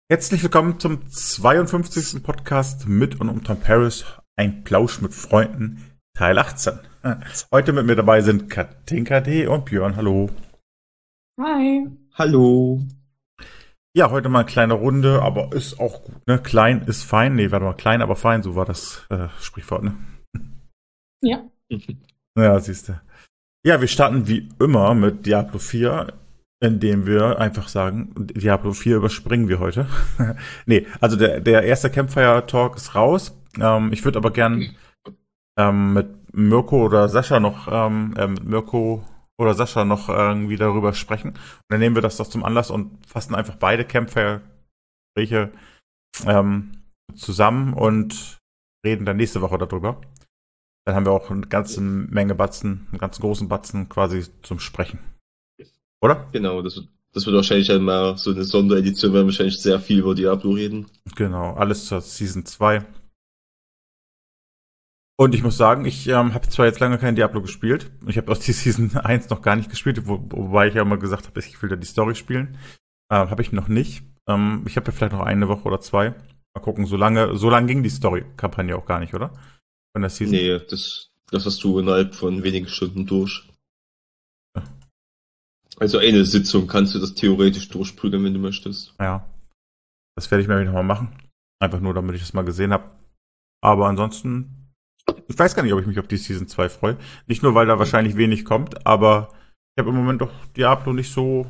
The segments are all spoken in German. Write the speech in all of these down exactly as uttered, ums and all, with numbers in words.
Herzlich willkommen zum zweiundfünfzigsten Podcast mit und um Tom Paris. Ein Plausch mit Freunden, Teil achtzehn. Heute mit mir dabei sind Katinka D. und Björn. Hallo. Hi. Hallo. Ja, heute mal eine kleine Runde, aber ist auch gut, ne? Klein ist fein. Nee, warte mal, klein, aber fein, so war das äh, Sprichwort, ne? Ja. Ja, siehst du. Ja, wir starten wie immer mit Diablo vier, indem wir einfach sagen, Diablo vier überspringen wir heute. Nee, also der, der erste Campfire-Talk ist raus. Ähm, ich würde aber gern ähm, mit Mirko oder Sascha noch, ähm, äh, mit Mirko oder Sascha noch irgendwie darüber sprechen. Und dann nehmen wir das doch zum Anlass und fassen einfach beide Campfire-Gespräche ähm, zusammen und reden dann nächste Woche darüber. Dann haben wir auch eine ganze Menge Batzen, einen ganz großen Batzen quasi zum Sprechen. Oder? Genau, das, wird- das wird wahrscheinlich einmal so eine Sonderedition, weil wir wahrscheinlich sehr viel über Diablo reden. Genau, alles zur Season zwei. Und ich muss sagen, ich ähm, habe zwar jetzt lange kein Diablo gespielt. Ich habe auch die Season eins noch gar nicht gespielt, wo, wobei ich ja immer gesagt habe, ich will da die Story spielen. Ähm, habe ich noch nicht. Ähm, ich habe ja vielleicht noch eine Woche oder zwei. Mal gucken, so lange, so lange ging die Story-Kampagne auch gar nicht, oder? Von der Season. Nee, das, das hast du innerhalb von wenigen Stunden durch. Ja. Also eine Sitzung kannst du das theoretisch durchprügeln, wenn du möchtest. Ja, das werde ich mir noch mal machen. Einfach nur, damit ich das mal gesehen habe. Aber ansonsten, ich weiß gar nicht, ob ich mich auf die Season zwei freue. Nicht nur, weil da wahrscheinlich wenig kommt, aber ich habe im Moment doch Diablo nicht so.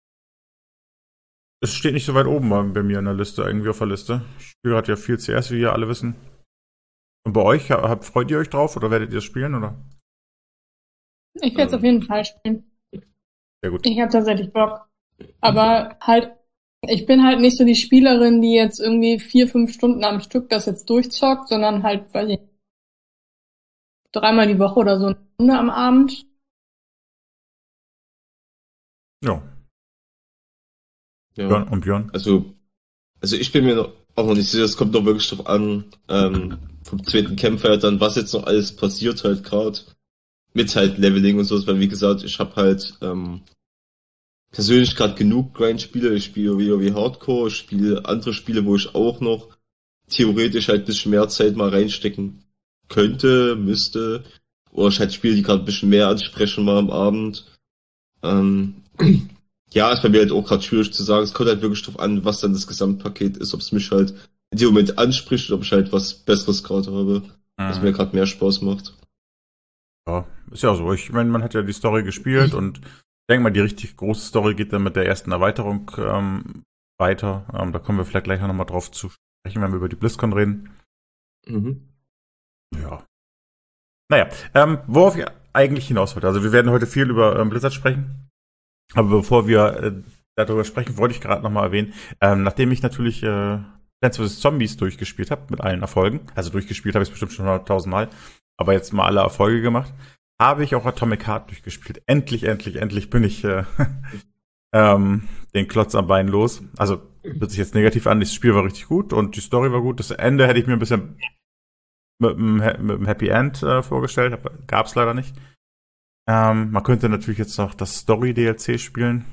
Es steht nicht so weit oben bei, bei mir in der Liste, irgendwie auf der Liste. Ich spiele gerade ja viel C S, wie ihr alle wissen. Und bei euch, habt, freut ihr euch drauf oder werdet ihr es spielen, oder? Ich werde es Ähm. auf jeden Fall spielen. Sehr gut. Ich habe tatsächlich Bock. Aber halt, ich bin halt nicht so die Spielerin, die jetzt irgendwie vier, fünf Stunden am Stück das jetzt durchzockt, sondern halt, weiß ich, dreimal die Woche oder so eine Stunde am Abend. Ja. Ja. Björn und Björn. Also, also ich bin mir noch, auch noch nicht sicher, es kommt noch wirklich drauf an, ähm, vom zweiten Campfire dann, was jetzt noch alles passiert halt gerade. Mit halt Leveling und so, weil wie gesagt, ich habe halt, ähm, persönlich gerade genug Grind-Spiele. Ich spiele WoW Hardcore, ich spiele andere Spiele, wo ich auch noch theoretisch halt ein bisschen mehr Zeit mal reinstecken könnte, müsste. Oder ich halt Spiele, die gerade ein bisschen mehr ansprechen mal am Abend. Ähm, ja, ist bei mir halt auch gerade schwierig zu sagen. Es kommt halt wirklich drauf an, was dann das Gesamtpaket ist, ob es mich halt in dem Moment anspricht oder ob ich halt was Besseres gerade habe, was Mhm. mir gerade mehr Spaß macht. Ja, ist ja so. Ich meine, man hat ja die Story gespielt und ich denke mal, die richtig große Story geht dann mit der ersten Erweiterung ähm, weiter. Ähm, da kommen wir vielleicht gleich noch mal drauf zu sprechen, wenn wir über die BlizzCon reden. Mhm. Ja. Naja, ähm, worauf ich eigentlich hinaus wollte. Also wir werden heute viel über ähm, Blizzard sprechen. Aber bevor wir äh, darüber sprechen, wollte ich gerade noch mal erwähnen, ähm, nachdem ich natürlich äh, Plants vs. Zombies durchgespielt habe, mit allen Erfolgen, also durchgespielt habe ich es bestimmt schon hunderttausend Mal, aber jetzt mal alle Erfolge gemacht, habe ich auch Atomic Heart durchgespielt. Endlich, endlich, endlich bin ich äh, ähm, den Klotz am Bein los. Also hört sich jetzt negativ an, das Spiel war richtig gut und die Story war gut. Das Ende hätte ich mir ein bisschen mit einem, mit einem Happy End äh, vorgestellt, aber gab's leider nicht. Ähm, man könnte natürlich jetzt noch das Story-D L C spielen.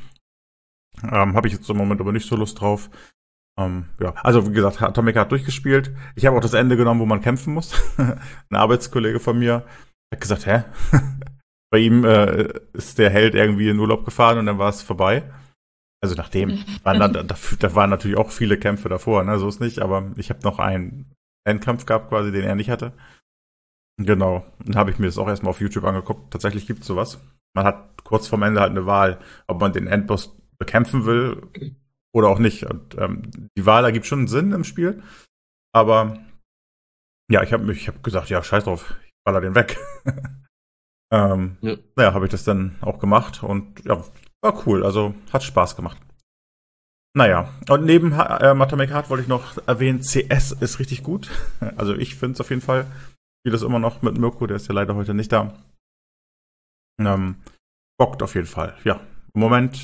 Ähm, habe ich jetzt im Moment aber nicht so Lust drauf. Ähm, ja, also wie gesagt, Atomic hat durchgespielt. Ich habe auch das Ende genommen, wo man kämpfen muss. Ein Arbeitskollege von mir hat gesagt, hä? Bei ihm äh, ist der Held irgendwie in Urlaub gefahren und dann war es vorbei. Also nachdem, waren da, da, da waren natürlich auch viele Kämpfe davor, ne? So ist nicht, aber ich habe noch einen Endkampf gehabt, quasi, den er nicht hatte. Genau. Dann habe ich mir das auch erstmal auf YouTube angeguckt. Tatsächlich gibt's sowas. Man hat kurz vorm Ende halt eine Wahl, ob man den Endboss bekämpfen will oder auch nicht. Und ähm, die Wahl ergibt schon Sinn im Spiel. Aber ja, ich habe mich, ich habe gesagt, ja, scheiß drauf, ich baller den weg. ähm, Ja. Naja, habe ich das dann auch gemacht und ja, war cool. Also hat Spaß gemacht. Naja, und neben äh, Atomic Heart wollte ich noch erwähnen, C S ist richtig gut. Also ich finde es auf jeden Fall. Ich spiele das immer noch mit Mirko, der ist ja leider heute nicht da. Ähm, bockt auf jeden Fall. Ja, im Moment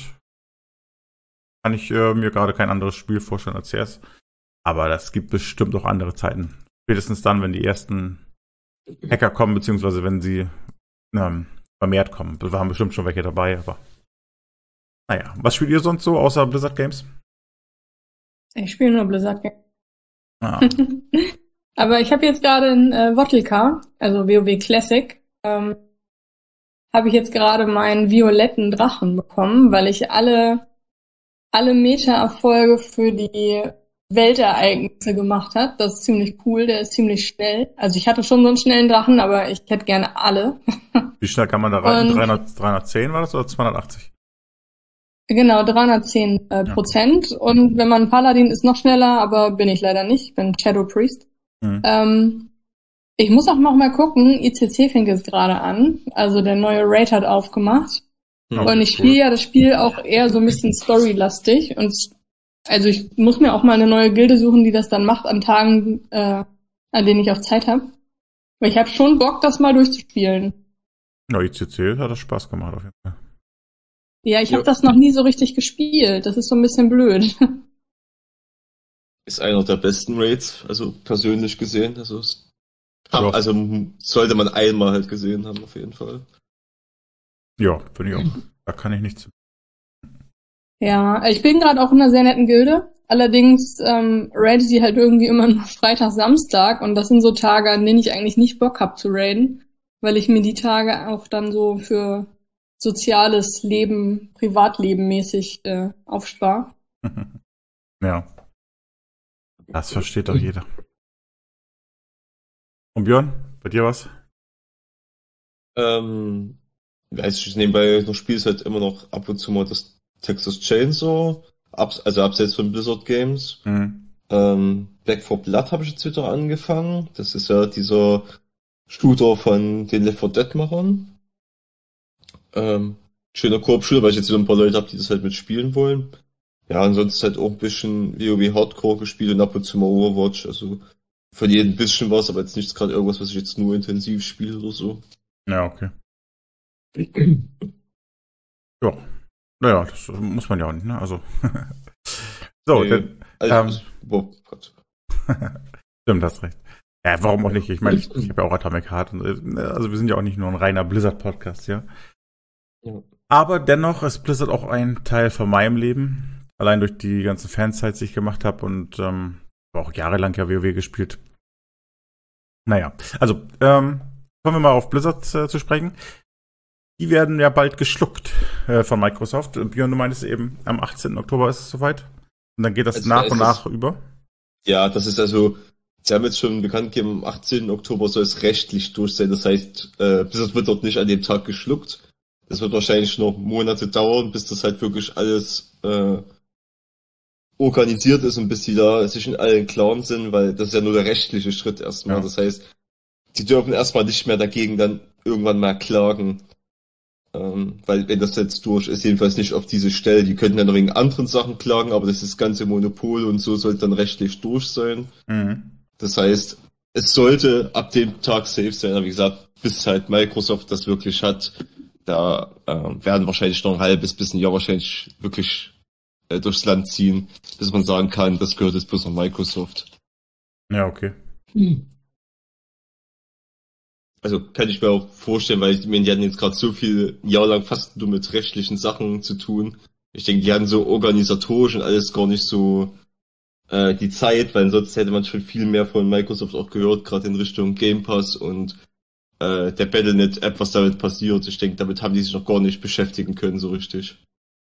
kann ich äh, mir gerade kein anderes Spiel vorstellen als C S. Aber das gibt bestimmt auch andere Zeiten. Spätestens dann, wenn die ersten Hacker kommen, beziehungsweise wenn sie ähm, vermehrt kommen. Wir haben bestimmt schon welche dabei, aber naja. Was spielt ihr sonst so, außer Blizzard Games? Ich spiele nur Blizzard Games. Ah. Aber ich habe jetzt gerade in äh, Wotlka, also WoW Classic, ähm, habe ich jetzt gerade meinen violetten Drachen bekommen, weil ich alle alle Meta-Erfolge für die Weltereignisse gemacht habe. Das ist ziemlich cool, der ist ziemlich schnell. Also ich hatte schon so einen schnellen Drachen, aber ich hätte gerne alle. Wie schnell kann man da rein? Und dreihundert, dreihundertzehn war das oder zweihundertachtzig? genau, dreihundertzehn äh, Ja. Prozent. Und wenn man Paladin ist, noch schneller, aber bin ich leider nicht. Ich bin Shadow Priest. Mhm. Ähm, ich muss auch noch mal gucken, I C C fängt jetzt gerade an. Also der neue Raid hat aufgemacht. Hm. Okay, Und ich cool. spiele ja das Spiel auch eher so ein bisschen storylastig. Und es- also ich muss mir auch mal eine neue Gilde suchen, die das dann macht an Tagen, äh, an denen ich auch Zeit habe. Aber ich habe schon Bock, das mal durchzuspielen. Ja, I C C hat das Spaß gemacht auf jeden Fall. Ja, ich Ja. habe das noch nie so richtig gespielt. Das ist so ein bisschen blöd. Ist einer der besten Raids, also persönlich gesehen. Also, es Ja. also sollte man einmal halt gesehen haben, auf jeden Fall. Ja, finde ich auch. Da kann ich nichts. Ja, ich bin gerade auch in einer sehr netten Gilde. Allerdings ähm, raide die halt irgendwie immer nur Freitag, Samstag. Und das sind so Tage, an denen ich eigentlich nicht Bock hab zu raiden. Weil ich mir die Tage auch dann so für soziales Leben, Privatleben mäßig äh, aufspare. Ja. Das versteht doch jeder. Und Björn, bei dir was? Ähm, weiß ich, nebenbei noch spielst halt immer noch ab und zu mal das Texas Chainsaw, abs also abseits von Blizzard Games. Mhm. Ähm, Back four Blood habe ich jetzt wieder angefangen. Das ist ja dieser Shooter von den Left four Dead-Machern. Ähm, schöner Koop-Shooter, weil ich jetzt wieder ein paar Leute habe, die das halt mitspielen wollen. Ja, ansonsten halt auch ein bisschen WoW Hardcore gespielt und ab und zu mal Overwatch. Also von jedem ein bisschen was, aber jetzt nichts gerade irgendwas, was ich jetzt nur intensiv spiele oder so. Ja, okay. Ja. Naja, das muss man ja auch nicht, ne? Also. so, Nee, dann, also, ähm, boah, Gott. stimmt, hast recht. Ja, warum auch nicht? Ich meine, ich, ich habe ja auch Atomic Heart. Und, äh, also wir sind ja auch nicht nur ein reiner Blizzard-Podcast, ja. Ja. Aber dennoch ist Blizzard auch ein Teil von meinem Leben. Allein durch die ganzen Fansites, die ich gemacht habe und ähm, auch jahrelang ja WoW gespielt. Naja, also, ähm, kommen wir mal auf Blizzard äh, zu sprechen. Die werden ja bald geschluckt äh, von Microsoft. Björn, du meintest eben, am achtzehnten Oktober ist es soweit. Und dann geht das Also, nach da und ist nach über. Ja, das ist also, sie haben jetzt schon bekannt gegeben, am achtzehnten Oktober soll es rechtlich durch sein. Das heißt, äh, Blizzard wird dort nicht an dem Tag geschluckt. Das wird wahrscheinlich noch Monate dauern, bis das halt wirklich alles äh, organisiert ist und bis die da sich in allen Klaren sind, weil das ist ja nur der rechtliche Schritt erstmal. Ja. Das heißt, die dürfen erstmal nicht mehr dagegen dann irgendwann mal klagen. Ähm, weil wenn das jetzt durch ist, jedenfalls nicht auf diese Stelle, die könnten dann wegen anderen Sachen klagen, aber das ist das ganze Monopol und so sollte dann rechtlich durch sein. Mhm. Das heißt, es sollte ab dem Tag safe sein, aber wie gesagt, bis halt Microsoft das wirklich hat, da äh, werden wahrscheinlich noch ein halbes bis ein Jahr wahrscheinlich wirklich äh, durchs Land ziehen, bis man sagen kann, das gehört jetzt bloß noch Microsoft. Ja, okay. Also kann ich mir auch vorstellen, weil ich meine, die hatten jetzt gerade so viel ein Jahr lang fast nur mit rechtlichen Sachen zu tun. Ich denke, die hatten so organisatorisch und alles gar nicht so äh, die Zeit, weil sonst hätte man schon viel mehr von Microsoft auch gehört, gerade in Richtung Game Pass und äh, der Battle punkt net-App, was damit passiert. Ich denke, damit haben die sich noch gar nicht beschäftigen können, so richtig.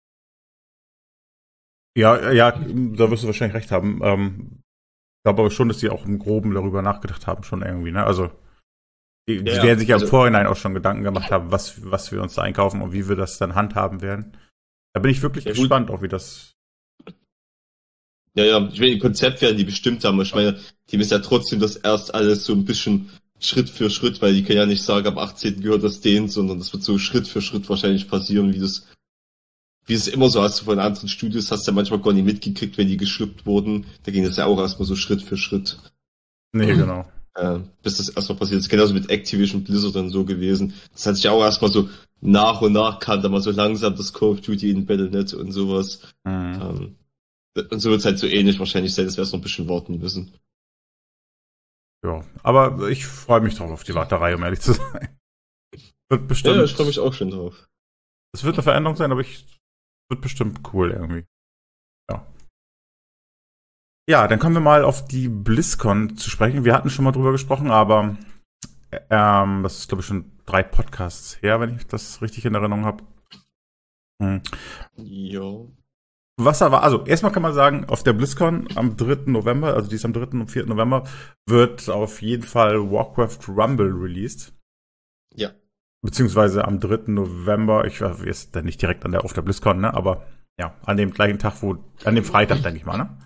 Ja, ja, da wirst du wahrscheinlich recht haben. Ähm, ich glaube aber schon, dass die auch im Groben darüber nachgedacht haben, schon irgendwie, ne? Also, die, die Ja, werden sich ja also- im Vorhinein auch schon Gedanken gemacht haben, was, was wir uns da einkaufen und wie wir das dann handhaben werden. Da bin ich wirklich Ja, gut. gespannt, auch wie das. Ja, ja, ich meine, ein Konzept werden die bestimmt haben. Ich meine, die müssen ja trotzdem das erst alles so ein bisschen Schritt für Schritt, weil die können ja nicht sagen, am achtzehnten gehört das denen, sondern das wird so Schritt für Schritt wahrscheinlich passieren, wie das, wie es immer so hast du von anderen Studios, hast du ja manchmal gar nicht mitgekriegt, wenn die geschluckt wurden. Da ging das ja auch erstmal so Schritt für Schritt, Nee, genau. äh, bis das erstmal passiert ist. Genauso mit Activision Blizzard dann so gewesen. Das hat sich auch erstmal so nach und nach kannte man so langsam das Call of Duty in Battle punkt net und sowas. Mhm. Ähm, und so wird es halt so ähnlich wahrscheinlich sein, dass wir erst noch ein bisschen warten müssen. Ja, aber ich freue mich drauf auf die Warterei, um ehrlich zu sein. Wird Ja, bestimmt. ja, ich freue mich auch schon drauf. Es wird eine Veränderung sein, aber ich wird bestimmt cool irgendwie. Ja. Ja, dann kommen wir mal auf die BlizzCon zu sprechen. Wir hatten schon mal drüber gesprochen, aber ähm, das ist, glaube ich, schon drei Podcasts her, wenn ich das richtig in Erinnerung habe. Hm. Ja. Was aber, also erstmal kann man sagen, auf der BlizzCon am dritten November, also die ist am dritten und vierten November, wird auf jeden Fall Warcraft Rumble released. Ja. Beziehungsweise am dritten November, ich weiß jetzt dann nicht direkt an der auf der BlizzCon, ne, aber ja, an dem gleichen Tag, wo, an dem Freitag, denke ich mal, ne?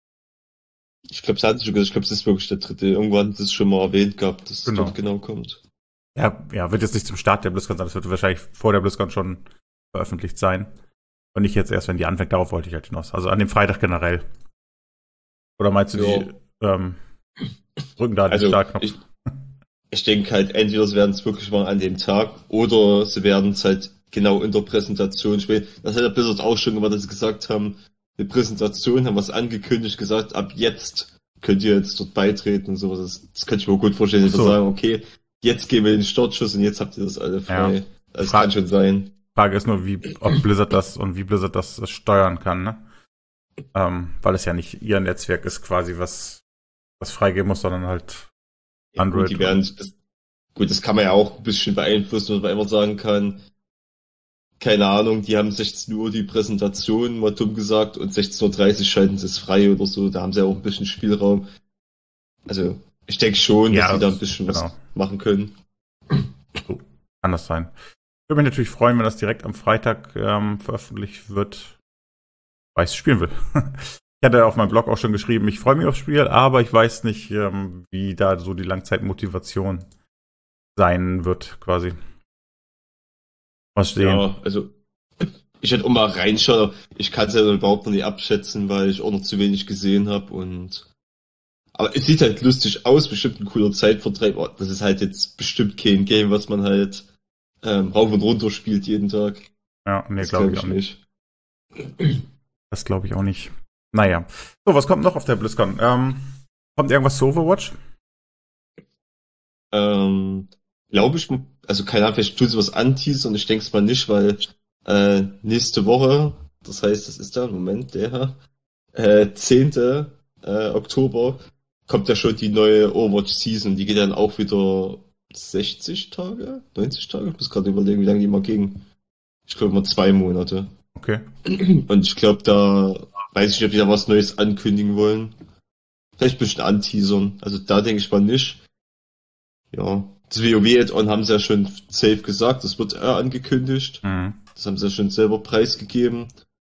Ich glaube, es hat schon gesagt, ich glaube, es ist wirklich der dritte. Irgendwann hat es schon mal erwähnt gehabt, dass Genau. es dort genau kommt. Ja, ja, wird jetzt nicht zum Start der BlizzCon sein, das wird wahrscheinlich vor der BlizzCon schon veröffentlicht sein. Und nicht jetzt erst, wenn die anfängt, darauf wollte ich halt hinaus. Also an dem Freitag generell. Oder meinst du, Ja. die ähm, drücken da den Also, Startknopf? ich, ich denke halt, entweder sie werden es wirklich mal an dem Tag oder sie werden es halt genau in der Präsentation spielen. Das hat der Blizzard auch schon gemacht, dass sie gesagt haben, eine Präsentation, haben was angekündigt, gesagt, ab jetzt könnt ihr jetzt dort beitreten und sowas. Das, das könnte ich mir gut vorstellen, dass sie So. sagen, okay, jetzt gehen wir in den Startschuss und jetzt habt ihr das alle frei. Ja. Das Fra- kann schon sein. Frage ist nur, wie, ob Blizzard das und wie Blizzard das steuern kann, ne? Ähm, weil es ja nicht ihr Netzwerk ist quasi, was, was freigeben muss, sondern halt Ja, Android. gut, die werden, das, gut, das kann man ja auch ein bisschen beeinflussen, was man einfach sagen kann. Keine Ahnung, die haben sechzehn Uhr die Präsentation, mal dumm gesagt, und sechzehn Uhr dreißig schalten sie es frei oder so. Da haben sie ja auch ein bisschen Spielraum. Also, ich denke schon, Ja, dass sie da ein bisschen genau. was machen können. So kann das sein. Ich würde mich natürlich freuen, wenn das direkt am Freitag ähm, veröffentlicht wird, weil ich es spielen will. Ich hatte auf meinem Blog auch schon geschrieben, ich freue mich aufs Spiel, aber ich weiß nicht, ähm, wie da so die Langzeitmotivation sein wird, quasi. Mal sehen. Ja, also, ich hätte auch mal reinschauen, aber ich kann es ja überhaupt noch nicht abschätzen, weil ich auch noch zu wenig gesehen habe und aber es sieht halt lustig aus, bestimmt ein cooler Zeitvertreib. Oh, das ist halt jetzt bestimmt kein Game, was man halt ähm, rauf und runter spielt jeden Tag. Ja, nee, Das glaube glaub ich auch nicht. Das glaube ich auch nicht. Naja. So, was kommt noch auf der BlizzCon? Ähm, kommt irgendwas zu Overwatch? Ähm, glaube ich, also keine Ahnung, vielleicht tun sie was anteasern und ich denke es mal nicht, weil äh, nächste Woche, das heißt, das ist der, Moment, der äh, zehnte Äh, Oktober, kommt ja schon die neue Overwatch-Season, die geht dann auch wieder sechzig Tage, neunzig Tage, ich muss gerade überlegen, wie lange die mal ging. Ich glaube mal zwei Monate. Okay. Und ich glaube, da weiß ich nicht, ob die da was Neues ankündigen wollen. Vielleicht ein bisschen anteasern. Also da denke ich mal nicht. Ja. Das WoW-Add-on haben sie ja schon safe gesagt, das wird äh, angekündigt. Mhm. Das haben sie ja schon selber preisgegeben.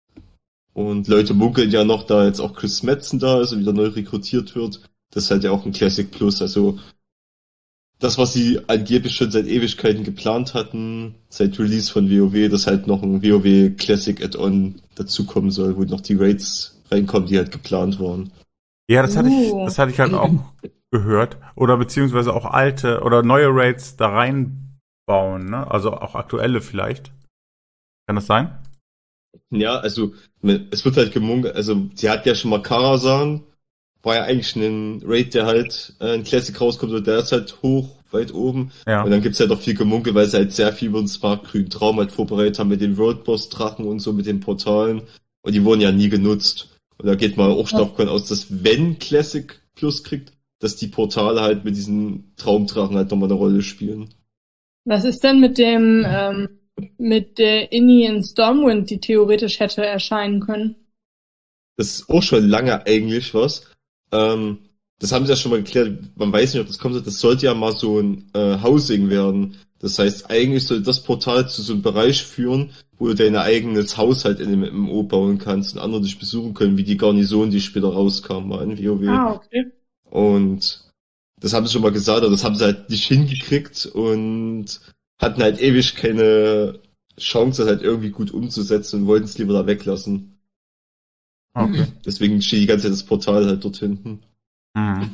Und Leute munkeln ja noch, da jetzt auch Chris Metzen da ist und wieder neu rekrutiert wird. Das ist halt ja auch ein Classic Plus. Also das, was sie angeblich schon seit Ewigkeiten geplant hatten, seit Release von WoW, dass halt noch ein WoW Classic Add-on dazukommen soll, wo noch die Raids reinkommen, die halt geplant waren. Ja, das hatte ich, Uh. das hatte ich halt auch gehört. Oder beziehungsweise auch alte oder neue Raids da reinbauen, ne? Also auch aktuelle vielleicht. Kann das sein? Ja, also es wird halt gemunkelt, also sie hat ja schon mal Karazhan, war ja eigentlich ein Raid, der halt äh, ein Classic rauskommt und der ist halt hoch, weit oben. Ja. Und dann gibt's halt auch viel gemunkelt, weil sie halt sehr viel über den smartgrünen Traum halt vorbereitet haben mit den Worldboss-Drachen und so, mit den Portalen. Und die wurden ja nie genutzt. Und da geht man auch stark davon aus, dass wenn Classic Plus kriegt, dass die Portale halt mit diesen Traumdrachen halt nochmal eine Rolle spielen. Was ist denn mit dem, ähm, mit der Inni Stormwind, die theoretisch hätte erscheinen können? Das ist auch schon lange eigentlich was. Ähm, das haben sie ja schon mal geklärt. Man weiß nicht, ob das kommt. Das sollte ja mal so ein äh, Housing werden. Das heißt, eigentlich soll das Portal zu so einem Bereich führen, wo du dein eigenes Haus halt in dem M M O bauen kannst und andere dich besuchen können, wie die Garnison, die später rauskam, mal in WoW. Ah, okay. Und das haben sie schon mal gesagt, aber das haben sie halt nicht hingekriegt und hatten halt ewig keine Chance, das halt irgendwie gut umzusetzen und wollten es lieber da weglassen. Okay. Deswegen steht die ganze Zeit das Portal halt dort hinten. Mhm.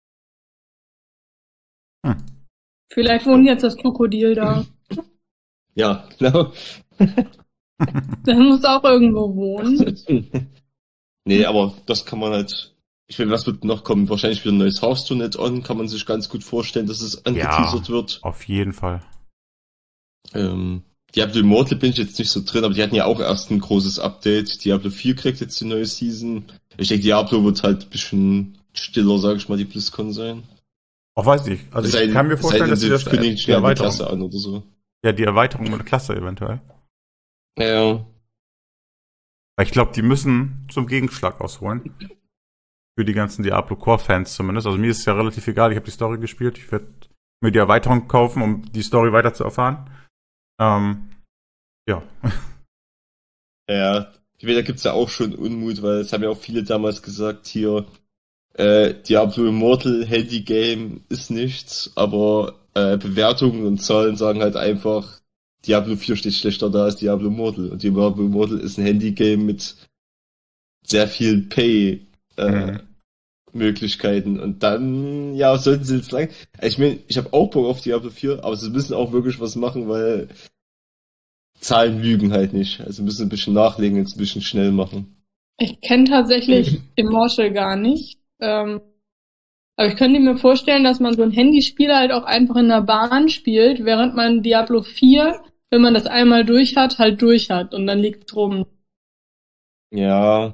Hm. Vielleicht wohnt jetzt das Krokodil da. Ja, genau. Das muss auch irgendwo wohnen. Nee, aber das kann man halt. Ich meine, was wird noch kommen? Wahrscheinlich wieder ein neues Hearthstone-Add-on. Kann man sich ganz gut vorstellen, dass es angeteasert Ja. wird. Auf jeden Fall. Ähm, Diablo Immortal bin ich jetzt nicht so drin, aber die hatten ja auch erst ein großes Update. Diablo vier kriegt jetzt die neue Season. Ich denke, Diablo wird halt ein bisschen stiller, sag ich mal, die BlizzCon sein. Auch weiß ich. Also ich Sei, kann mir vorstellen, dass sie das kündigen die schnell die Erweiterung, Klasse an oder so. ja, die Erweiterung mit der Klasse eventuell. Ja. Weil ich glaube, die müssen zum Gegenschlag ausholen. Für die ganzen Diablo Core-Fans zumindest. Also mir ist es ja relativ egal, ich habe die Story gespielt. Ich werde mir die Erweiterung kaufen, um die Story weiter zu erfahren. Ähm, ja. Ja, ich meine, da gibt's ja auch schon Unmut, weil es haben ja auch viele damals gesagt, hier, äh, Diablo Immortal Handy Game ist nichts, aber äh, Bewertungen und Zahlen sagen halt einfach, Diablo vier steht schlechter da als Diablo Immortal. Und Diablo Immortal ist ein Handy Game mit sehr vielen Pay äh, Mhm. Möglichkeiten. Und dann, ja, sollten sie jetzt lang. Ich meine, ich habe auch Bock auf Diablo vier, aber sie müssen auch wirklich was machen, weil Zahlen lügen halt nicht. Also müssen ein bisschen nachlegen, jetzt ein bisschen schnell machen. Ich kenne tatsächlich Immortal gar nicht. Ähm, aber ich könnte mir vorstellen, dass man so ein Handyspiel halt auch einfach in der Bahn spielt, während man Diablo vier, wenn man das einmal durch hat, halt durch hat und dann liegt drum. Ja.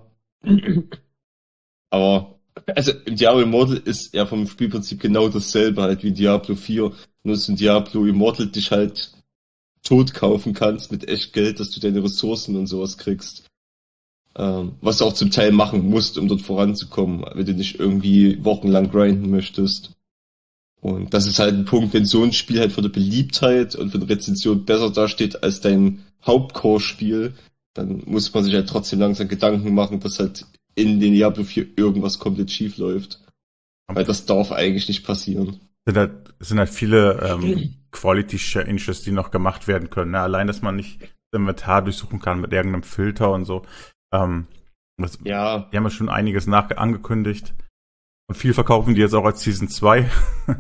Aber, also Diablo Immortal ist ja vom Spielprinzip genau dasselbe halt wie Diablo vier. Nur dass in Diablo Immortal dich halt tot kaufen kannst mit echt Geld, dass du deine Ressourcen und sowas kriegst. Ähm, was du auch zum Teil machen musst, um dort voranzukommen, wenn du nicht irgendwie wochenlang grinden möchtest. Und das ist halt ein Punkt, wenn so ein Spiel halt von der Beliebtheit und von der Rezension besser dasteht als dein Hauptcore-Spiel, dann muss man sich halt trotzdem langsam Gedanken machen, dass halt in den Diablo vier irgendwas komplett schief läuft. Weil das darf eigentlich nicht passieren. Sind halt, sind halt viele ähm, Quality-Changes, die noch gemacht werden können. Ne? Allein, dass man nicht das Inventar durchsuchen kann mit irgendeinem Filter und so. Ähm, das, Ja. Die haben ja schon einiges nach angekündigt. Und viel verkaufen die jetzt auch als Season zwei.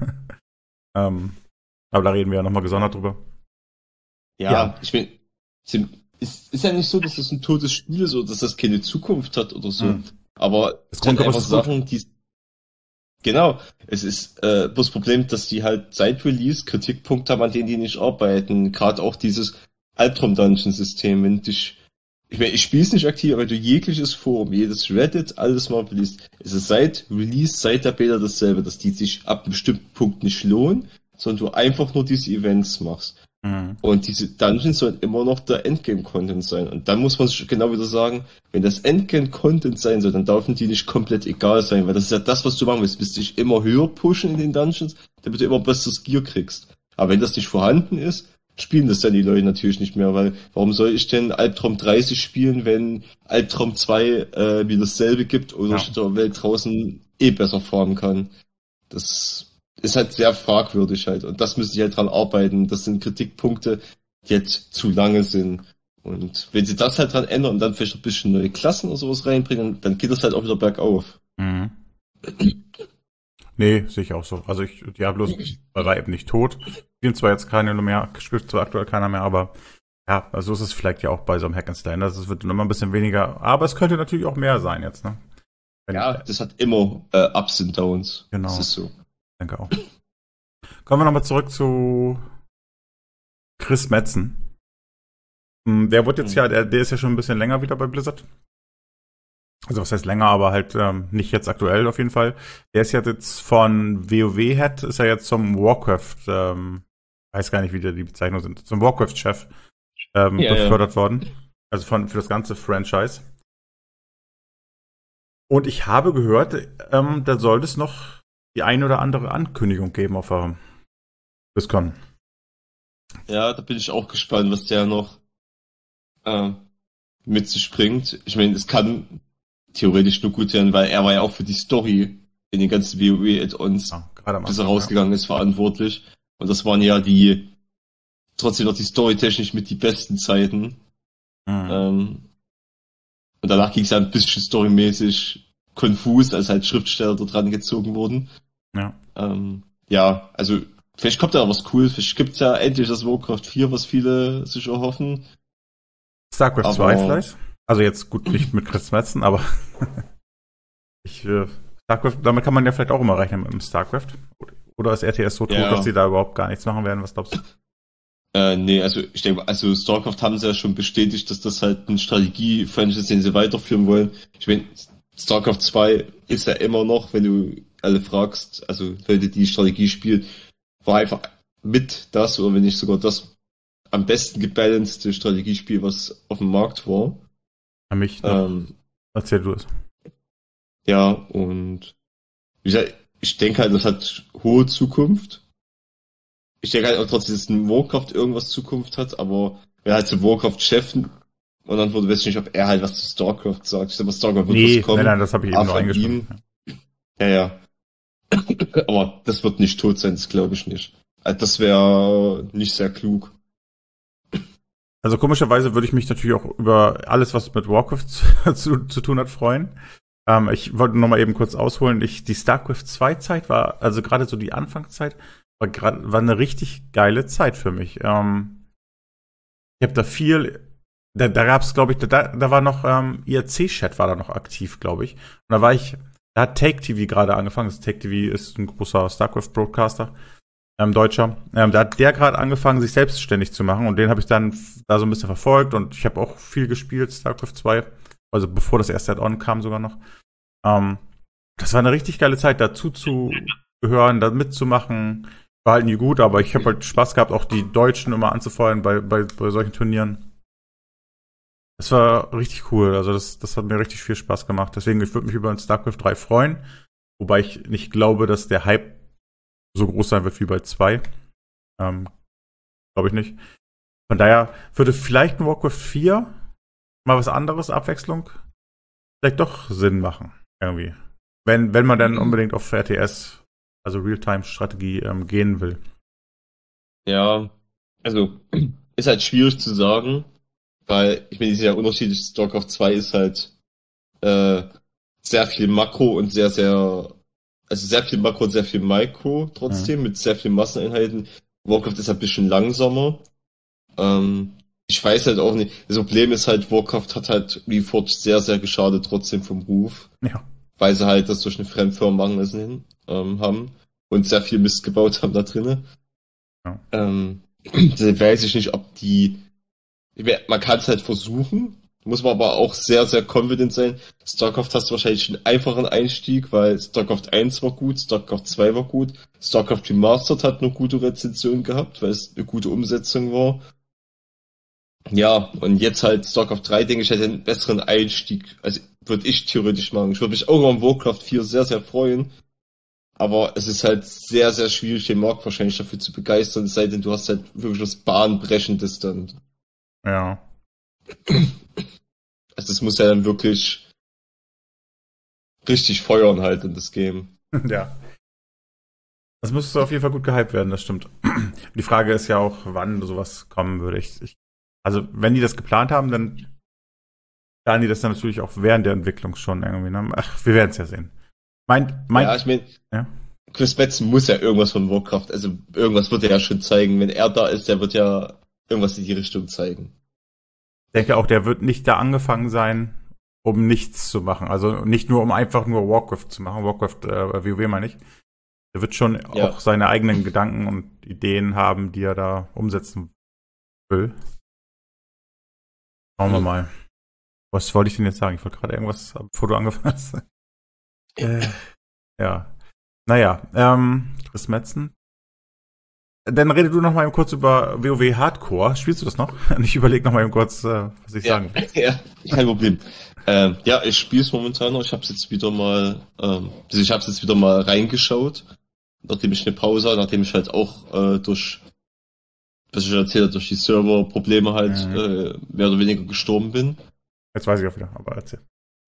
ähm, aber da reden wir ja nochmal gesondert drüber. Ja, Ja. ich meine, ist, ist ja nicht so, dass das ein totes Spiel ist oder dass das keine Zukunft hat oder so. Mhm. Aber Das es sind Grundgerüst einfach ist gut. Sachen, die. Genau, es ist äh, das Problem, dass die halt seit Release Kritikpunkte haben, an denen die nicht arbeiten. Gerade auch dieses Albtraum-Dungeon-System, wenn dich. Ich meine, ich spiele es nicht aktiv, aber wenn du jegliches Forum, jedes Reddit, alles mal liest, ist es seit Release, seit der Beta dasselbe, dass die sich ab einem bestimmten Punkt nicht lohnen, sondern du einfach nur diese Events machst. Mhm. Und diese Dungeons sollen immer noch der Endgame-Content sein. Und dann muss man sich genau wieder sagen, wenn das Endgame-Content sein soll, dann dürfen die nicht komplett egal sein, weil das ist ja das, was du machen willst. Du willst dich immer höher pushen in den Dungeons, damit du immer besseres Gear kriegst. Aber wenn das nicht vorhanden ist, spielen das dann die Leute natürlich nicht mehr, weil warum soll ich denn Albtraum dreißig spielen, wenn Albtraum zwei äh, mir dasselbe gibt oder Ja. ich in der Welt draußen eh besser fahren kann. Das ist halt sehr fragwürdig halt. Und das müssen sie halt dran arbeiten. Das sind Kritikpunkte, die jetzt zu lange sind. Und wenn sie das halt dran ändern und dann vielleicht ein bisschen neue Klassen oder sowas reinbringen, dann geht das halt auch wieder bergauf. Mhm. Nee, sehe ich auch so. Also ich, Diablo ist bei weitem nicht tot. Spielen zwar jetzt keine mehr, spielt zwar aktuell keiner mehr, aber ja, also ist es vielleicht ja auch bei so einem Hack and Slay. Es wird immer ein bisschen weniger, aber es könnte natürlich auch mehr sein jetzt, ne? Wenn, Ja, das hat immer äh, Ups und Downs. Genau. Das ist so. Ich denke auch. Kommen wir nochmal zurück zu Chris Metzen. Hm, Der wird jetzt Mhm. ja, der, der ist ja schon ein bisschen länger wieder bei Blizzard. Also was heißt länger, aber halt ähm, nicht jetzt aktuell auf jeden Fall. Der ist ja jetzt von WoW-Head, ist er jetzt zum Warcraft, ähm, weiß gar nicht, wie die Bezeichnungen sind, zum Warcraft-Chef ähm, Ja, ja. befördert worden. Also von für das ganze Franchise. Und ich habe gehört, ähm, da sollte es noch die eine oder andere Ankündigung geben auf der BlizzCon. Ja, da bin ich auch gespannt, was der noch äh, mit sich bringt. Ich meine, es kann theoretisch nur gut werden, weil er war ja auch für die Story in den ganzen WoW-Add-ons, Ja, gerade am bis er Anfang, rausgegangen ist, verantwortlich. Und das waren ja die, trotzdem noch die storytechnisch mit die besten Zeiten. ja. Mhm. Ähm, und danach ging es ja ein bisschen storymäßig konfus, als halt Schriftsteller dort rangezogen wurden. Ja. Ähm, ja, also vielleicht kommt da was Cooles, vielleicht gibt's ja endlich das Warcraft vier, was viele sich erhoffen. StarCraft Aber- zwei vielleicht? Also jetzt gut, nicht mit Chris Metzen, aber ich, äh, StarCraft, damit kann man ja vielleicht auch immer rechnen mit dem StarCraft. Oder ist R T S so tot, Ja. dass sie da überhaupt gar nichts machen werden? Was glaubst du? Äh, nee, also ich denke, also StarCraft haben sie ja schon bestätigt, dass das halt ein Strategie-Franchise, den sie weiterführen wollen. Ich meine, StarCraft zwei ist ja immer noch, wenn du alle fragst, also Leute, die Strategie spielen, war einfach mit das, oder wenn nicht sogar das am besten gebalancete Strategiespiel, was auf dem Markt war. Für mich noch. Ähm, Erzähl du es. ja, und wie gesagt, ich denke halt, das hat hohe Zukunft. Ich denke halt auch trotzdem, dass ein Warcraft irgendwas Zukunft hat, aber wenn halt so Warcraft-Chef und dann wurde, weiß ich nicht, ob er halt was zu StarCraft sagt. Ich sag mal, StarCraft wird Nee, was kommen. nein, nein, das habe ich eben aber nur von eingeschrieben. ihm- Ja, ja. Aber das wird nicht tot sein, das glaube ich nicht. Also das wäre nicht sehr klug. Also komischerweise würde ich mich natürlich auch über alles, was mit Warcraft zu, zu, zu tun hat, freuen. Ähm, ich wollte noch mal eben kurz ausholen. Ich, die StarCraft zwei Zeit war, also gerade so die Anfangszeit, war, grad, war eine richtig geile Zeit für mich. Ähm, ich habe da viel, da, da gab es, glaube ich, da, da war noch ähm, I R C-Chat war da noch aktiv, glaube ich. Und da war ich, da hat Take T V gerade angefangen. Das Take T V ist ein großer StarCraft-Broadcaster. Ähm, Deutscher. Ähm, da hat der gerade angefangen, sich selbstständig zu machen und den habe ich dann f- da so ein bisschen verfolgt und ich habe auch viel gespielt, StarCraft zwei. Also bevor das erste Add-on kam sogar noch. Ähm, das war eine richtig geile Zeit, dazu zu gehören, da mitzumachen. War halt nie gut, aber ich habe halt Spaß gehabt, auch die Deutschen immer anzufeuern bei, bei, bei solchen Turnieren. Das war richtig cool, also das, das hat mir richtig viel Spaß gemacht. Deswegen, ich würde mich über ein StarCraft drei freuen. Wobei ich nicht glaube, dass der Hype so groß sein wird wie bei zwei. Ähm, glaube ich nicht. Von daher würde vielleicht ein Warcraft vier mal was anderes, Abwechslung, vielleicht doch Sinn machen. Irgendwie. Wenn, wenn man dann unbedingt auf R T S, also Realtime-Strategie, ähm, gehen will. Ja, also ist halt schwierig zu sagen, weil ich meine, die sind ja unterschiedlich. StarCraft zwei ist halt äh, sehr viel Makro und sehr, sehr, also sehr viel Makro und sehr viel Micro trotzdem, mit sehr vielen Masseneinheiten. Warcraft ist ein bisschen langsamer. Ähm, ich weiß halt auch nicht. Das Problem ist halt, Warcraft hat halt Reforged sehr, sehr geschadet trotzdem vom Ruf, Ja. weil sie halt das durch eine Fremdfirma machen lassen ähm, haben und sehr viel Mist gebaut haben da drinnen. Ja. Ähm, deshalb weiß ich nicht, ob die. Ich mein, man kann es halt versuchen, muss man aber auch sehr, sehr confident sein. StarCraft hast du wahrscheinlich einen einfachen Einstieg, weil StarCraft eins war gut, StarCraft zwei war gut, StarCraft Remastered hat eine gute Rezension gehabt, weil es eine gute Umsetzung war. Ja, und jetzt halt StarCraft drei, denke ich, hätte einen besseren Einstieg, also würde ich theoretisch machen. Ich würde mich auch über Warcraft vier sehr, sehr freuen. Aber es ist halt sehr, sehr schwierig, den Markt wahrscheinlich dafür zu begeistern, es sei denn, du hast halt wirklich was Bahnbrechendes dann. Ja. Also es muss ja dann wirklich richtig feuern halt in das Game. Ja. Das müsste auf jeden Fall gut gehypt werden, das stimmt. Die Frage ist ja auch, wann sowas kommen würde. Ich, ich, also, wenn die das geplant haben, dann planen die das dann natürlich auch während der Entwicklung schon irgendwie. Ne? Ach, wir werden es ja sehen. Mein, mein, Ja, ich meine, ja. Chris Metzen muss ja irgendwas von Warcraft, also irgendwas wird er ja schon zeigen. Wenn er da ist, der wird ja irgendwas in die Richtung zeigen. Ich denke auch, der wird nicht da angefangen sein, um nichts zu machen. Also nicht nur, um einfach nur Warcraft zu machen. Warcraft, äh, WoW meine ich. Der wird schon Ja. auch seine eigenen Gedanken und Ideen haben, die er da umsetzen will. Schauen wir Mhm. mal. Was wollte ich denn jetzt sagen? Ich wollte gerade irgendwas, bevor du angefangen hast. äh, ja. Naja, ähm, Chris Metzen. Dann rede du noch mal eben kurz über WoW Hardcore. Spielst du das noch? Ich überlege noch mal eben kurz, äh, was ich Ja, sagen will. ja, kein Problem. Ähm, ja, ich spiele es momentan noch. Ich habe es jetzt wieder mal, ähm, also ich habe es jetzt wieder mal reingeschaut, nachdem ich eine Pause hatte, nachdem ich halt auch äh, durch, was ich schon erzählt habe, durch die Server-Probleme halt Mhm. äh, mehr oder weniger gestorben bin. Jetzt weiß ich auch wieder, aber erzähl.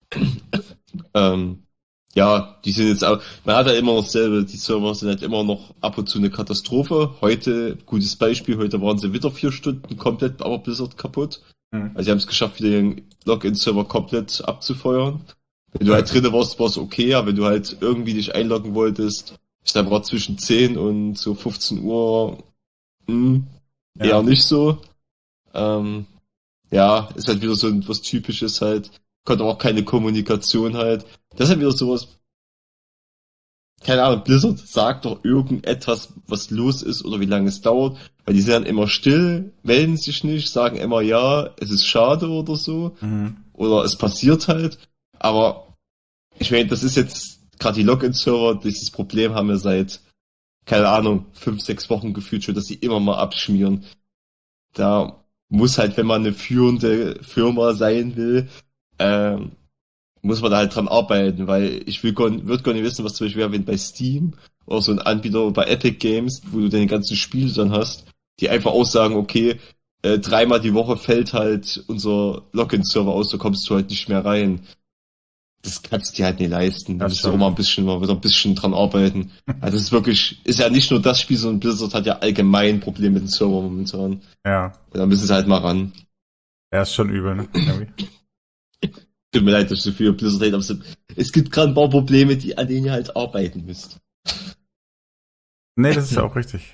Ähm, ja, die sind jetzt auch, man hat ja immer noch dasselbe, die Server sind halt immer noch ab und zu eine Katastrophe. Heute, gutes Beispiel, heute waren sie wieder vier Stunden komplett aber Blizzard kaputt. Mhm. Also sie haben es geschafft, wieder den Login-Server komplett abzufeuern. Wenn du halt drinnen warst, war es okay, aber wenn du halt irgendwie dich einloggen wolltest, ich glaube, war zwischen zehn und so fünfzehn Uhr, mh, Ja. eher nicht so. Ähm, ja, ist halt wieder so was Typisches halt. Konnte auch keine Kommunikation halt. Das ist halt wieder sowas. keine Ahnung, Blizzard sagt doch irgendetwas, was los ist oder wie lange es dauert, weil die sind dann immer still, melden sich nicht, sagen immer ja, es ist schade oder so, Mhm. oder es passiert halt, aber ich meine, das ist jetzt gerade die Login-Server, dieses Problem haben wir seit, keine Ahnung, fünf, sechs Wochen gefühlt schon, dass sie immer mal abschmieren. Da muss halt, wenn man eine führende Firma sein will, ähm, muss man da halt dran arbeiten, weil ich will gar, würde gar nicht wissen, was zum Beispiel wäre, wenn bei Steam oder so ein Anbieter bei Epic Games, wo du deine ganzen Spiele dann hast, die einfach aussagen, okay, äh, dreimal die Woche fällt halt unser Login-Server aus, da kommst du halt nicht mehr rein. Das kannst du dir halt nicht leisten. Da Ja, musst du schon. auch mal ein bisschen, mal wieder ein bisschen dran arbeiten. Also es ist wirklich, ist ja nicht nur das Spiel, sondern Blizzard hat ja allgemein Probleme mit dem Server momentan. Ja. Und da müssen sie halt mal ran. Er ist schon übel, ne? Irgendwie. Tut mir leid, dass ich so viel über Blizzard rede, aber es, es gibt gerade ein paar Probleme, die, an denen ihr halt arbeiten müsst. Nee, das ist ja auch richtig.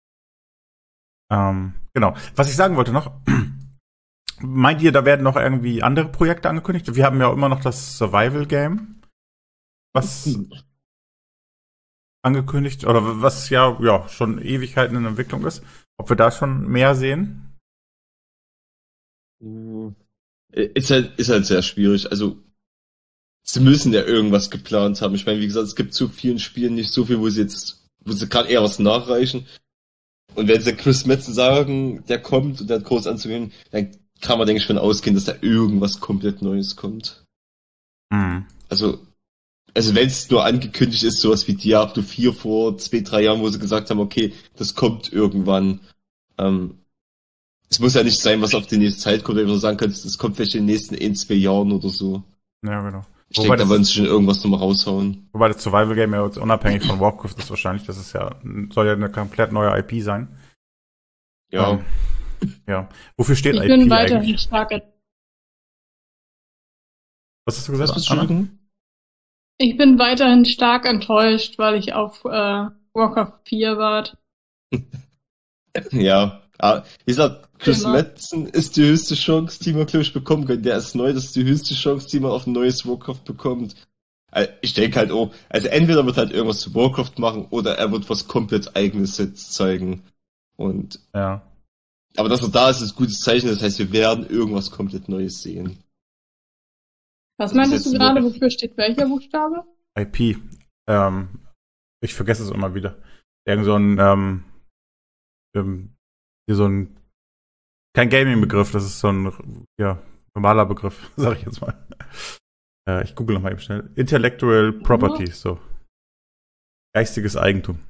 Ähm, genau. Was ich sagen wollte noch, meint ihr, da werden noch irgendwie andere Projekte angekündigt? Wir haben ja immer noch das Survival Game, was angekündigt, oder was ja, ja schon Ewigkeiten in Entwicklung ist. Ob wir da schon mehr sehen? Ist halt, ist halt sehr schwierig. Also, sie müssen ja irgendwas geplant haben. Ich meine, wie gesagt, es gibt zu vielen Spielen nicht so viel, wo sie jetzt, wo sie gerade eher was nachreichen. Und wenn sie Chris Metzen sagen, der kommt und der hat groß anzuhören, dann kann man, denke ich, von ausgehen, dass da irgendwas komplett Neues kommt. Hm. Also, also wenn es nur angekündigt ist, sowas wie Diablo vier vor zwei, drei Jahren, wo sie gesagt haben, okay, das kommt irgendwann. Ähm, es muss ja nicht sein, was auf die nächste Zeit kommt, wenn du sagen kannst, das kommt vielleicht in den nächsten ein, zwei Jahren oder so. Ja, genau. Ich Wobei denke, da das- wollen sie schon irgendwas nochmal raushauen. Wobei das Survival Game ja jetzt unabhängig von Warcraft ist wahrscheinlich. Das ist ja, soll ja eine komplett neue I P sein. Ja. Ähm, ja. Wofür steht Ich I P bin weiterhin eigentlich? stark, ent- Was hast du Was gesagt, bist du Anna? sagen? ich bin weiterhin stark enttäuscht, weil ich auf äh, Warcraft vier warte. Ja. Ah, wie gesagt, Chris Genau. Metzen ist die höchste Chance, die man, glaube ich, bekommen kann. Der ist neu, das ist die höchste Chance, die man auf ein neues Warcraft bekommt. Also, ich denke halt auch, also entweder wird halt irgendwas zu Warcraft machen oder er wird was komplett eigenes jetzt zeigen. Und, Ja. aber dass er da ist, ist ein gutes Zeichen. Das heißt, wir werden irgendwas komplett Neues sehen. Was Das meintest ist du jetzt gerade, nur- wofür steht welcher Buchstabe? I P. Ähm, ich vergesse es immer wieder. Irgend so ein, ähm, ähm, hier so ein, kein Gaming-Begriff, das ist so ein, ja, normaler Begriff, sag ich jetzt mal. Äh, ich google noch mal eben schnell. Intellectual Property, so. Geistiges Eigentum.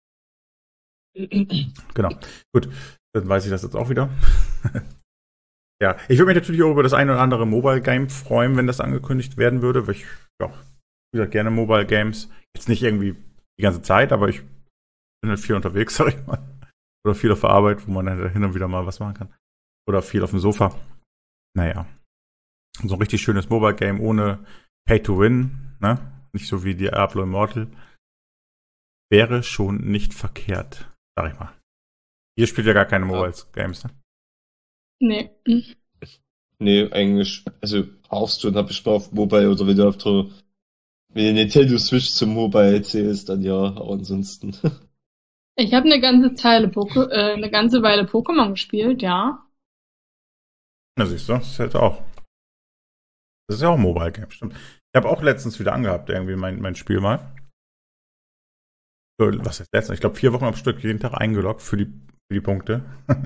Genau. Gut, dann weiß ich das jetzt auch wieder. Ja, ich würde mich natürlich auch über das eine oder andere Mobile Game freuen, wenn das angekündigt werden würde, weil ich, ja, wie gesagt, gerne Mobile Games. Jetzt nicht irgendwie die ganze Zeit, aber ich bin halt viel unterwegs, sag ich mal. Oder viel auf der Arbeit, wo man halt hin und wieder mal was machen kann. Oder viel auf dem Sofa. Naja. So ein richtig schönes Mobile Game ohne Pay to Win, ne? Nicht so wie Diablo Immortal. Wäre schon nicht verkehrt, sag ich mal. Ihr spielt ja gar keine Mobile Games, ne? Nee. Hm. Nee, eigentlich, also Hearthstone habe ich mal auf Mobile oder wenn du auf der, wenn du Nintendo Switch zum Mobile zählst, dann ja, aber ansonsten. Ich habe eine ganze Zeile Poke äh, eine ganze Weile Pokémon gespielt, ja. Na siehst du, das ist jetzt auch. Das ist ja auch ein Mobile Game, stimmt. Ich habe auch letztens wieder angehabt, irgendwie mein, mein Spiel mal. So, was heißt letztens? Ich glaube, vier Wochen am Stück jeden Tag eingeloggt für die, für die Punkte.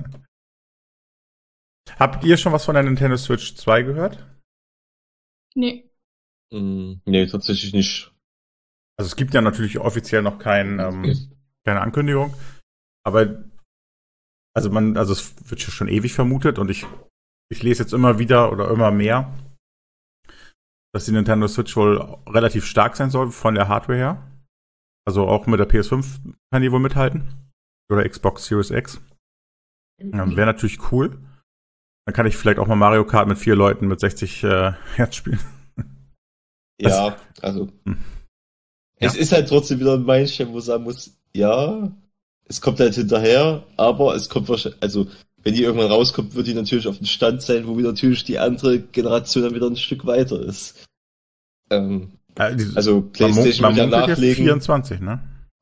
Habt ihr schon was von der Nintendo Switch zwei gehört? Nee. Mm, nee, tatsächlich nicht. Also es gibt ja natürlich offiziell noch kein, ähm, keine Ankündigung, aber also man, also es wird schon ewig vermutet und ich, ich lese jetzt immer wieder oder immer mehr, dass die Nintendo Switch wohl relativ stark sein soll von der Hardware her. Also auch mit der P S fünf kann die wohl mithalten. Oder Xbox Series X. Ähm, Wäre natürlich cool. Dann kann ich vielleicht auch mal Mario Kart mit vier Leuten mit sechzig äh, Hertz spielen. Ja, also. Hm. Es Ja. ist halt trotzdem wieder ein Meilenstein, wo man sagen muss, ja, es kommt halt hinterher, aber es kommt wahrscheinlich, also, wenn die irgendwann rauskommt, wird die natürlich auf dem Stand sein, wo wieder natürlich die andere Generation dann wieder ein Stück weiter ist. Ähm, Äh, die, Also PlayStation man, man wird ja nachlegen. vierundzwanzig, ne?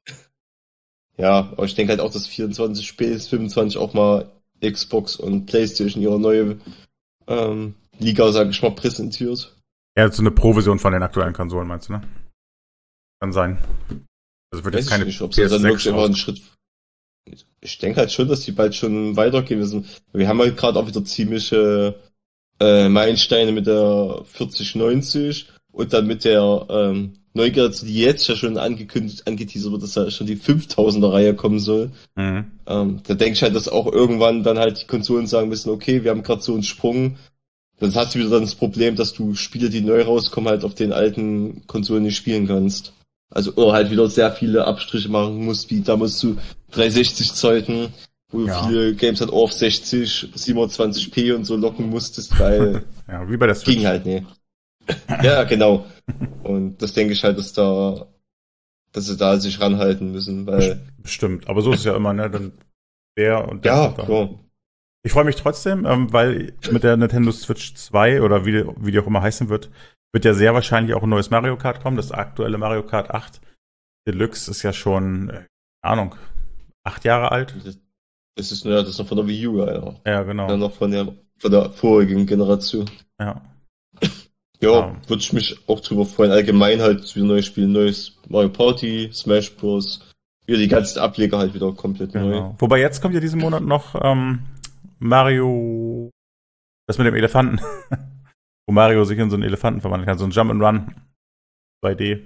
Ja, aber ich denke halt auch, dass vierundzwanzig spätestens fünfundzwanzig auch mal Xbox und PlayStation ihre neue ähm, Liga, sag ich mal, präsentiert. Ja, so eine Pro-Version von den aktuellen Konsolen, meinst du, ne? Kann sein. Also wird Weiß jetzt keine ich nicht, ob sie dann wirklich immer einen Schritt. Ich denke halt schon, dass die bald schon weitergehen müssen. Wir haben halt gerade auch wieder ziemliche äh, Meilensteine mit der vierzig neunzig und dann mit der ähm, Neugier, die jetzt ja schon angekündigt, angeteasert wird, dass ja schon die fünftausender Reihe kommen soll. Mhm. Ähm, da denke ich halt, dass auch irgendwann dann halt die Konsolen sagen müssen, okay, wir haben gerade so einen Sprung. Dann hast du wieder dann das Problem, dass du Spiele, die neu rauskommen, halt auf den alten Konsolen nicht spielen kannst. Also oder halt wieder sehr viele Abstriche machen musst, wie da musst du dreihundertsechzig Zeiten, wo du Ja. viele Games halt auf sechzig, siebenundzwanzig p und so locken musstest, weil Ja, wie bei der Switch. ging halt nicht. Ja, genau. Und das denke ich halt, dass da, dass sie da sich ranhalten müssen, weil Bestimmt, aber so ist es ja immer, ne? Dann der und der ja, kommt dann. klar. Ich freue mich trotzdem, ähm, weil mit der Nintendo Switch zwei oder wie, wie die auch immer heißen wird, wird ja sehr wahrscheinlich auch ein neues Mario Kart kommen. Das aktuelle Mario Kart acht Deluxe ist ja schon, äh, keine Ahnung, acht Jahre alt. Das, das ist ja, das ist noch von der Wii U, ja. Ja, genau. Ja, noch von der, von der vorigen Generation. Ja. Ja, Ja. würde ich mich auch drüber freuen. Allgemein halt wieder neue Spiele, neues Mario Party, Smash Bros. Wieder die ganzen Ableger halt wieder komplett neu. Genau. Wobei jetzt kommt ja diesen Monat noch ähm, Mario, das mit dem Elefanten, wo Mario sich in so einen Elefanten verwandeln kann, so ein Jump-and-Run zwei D.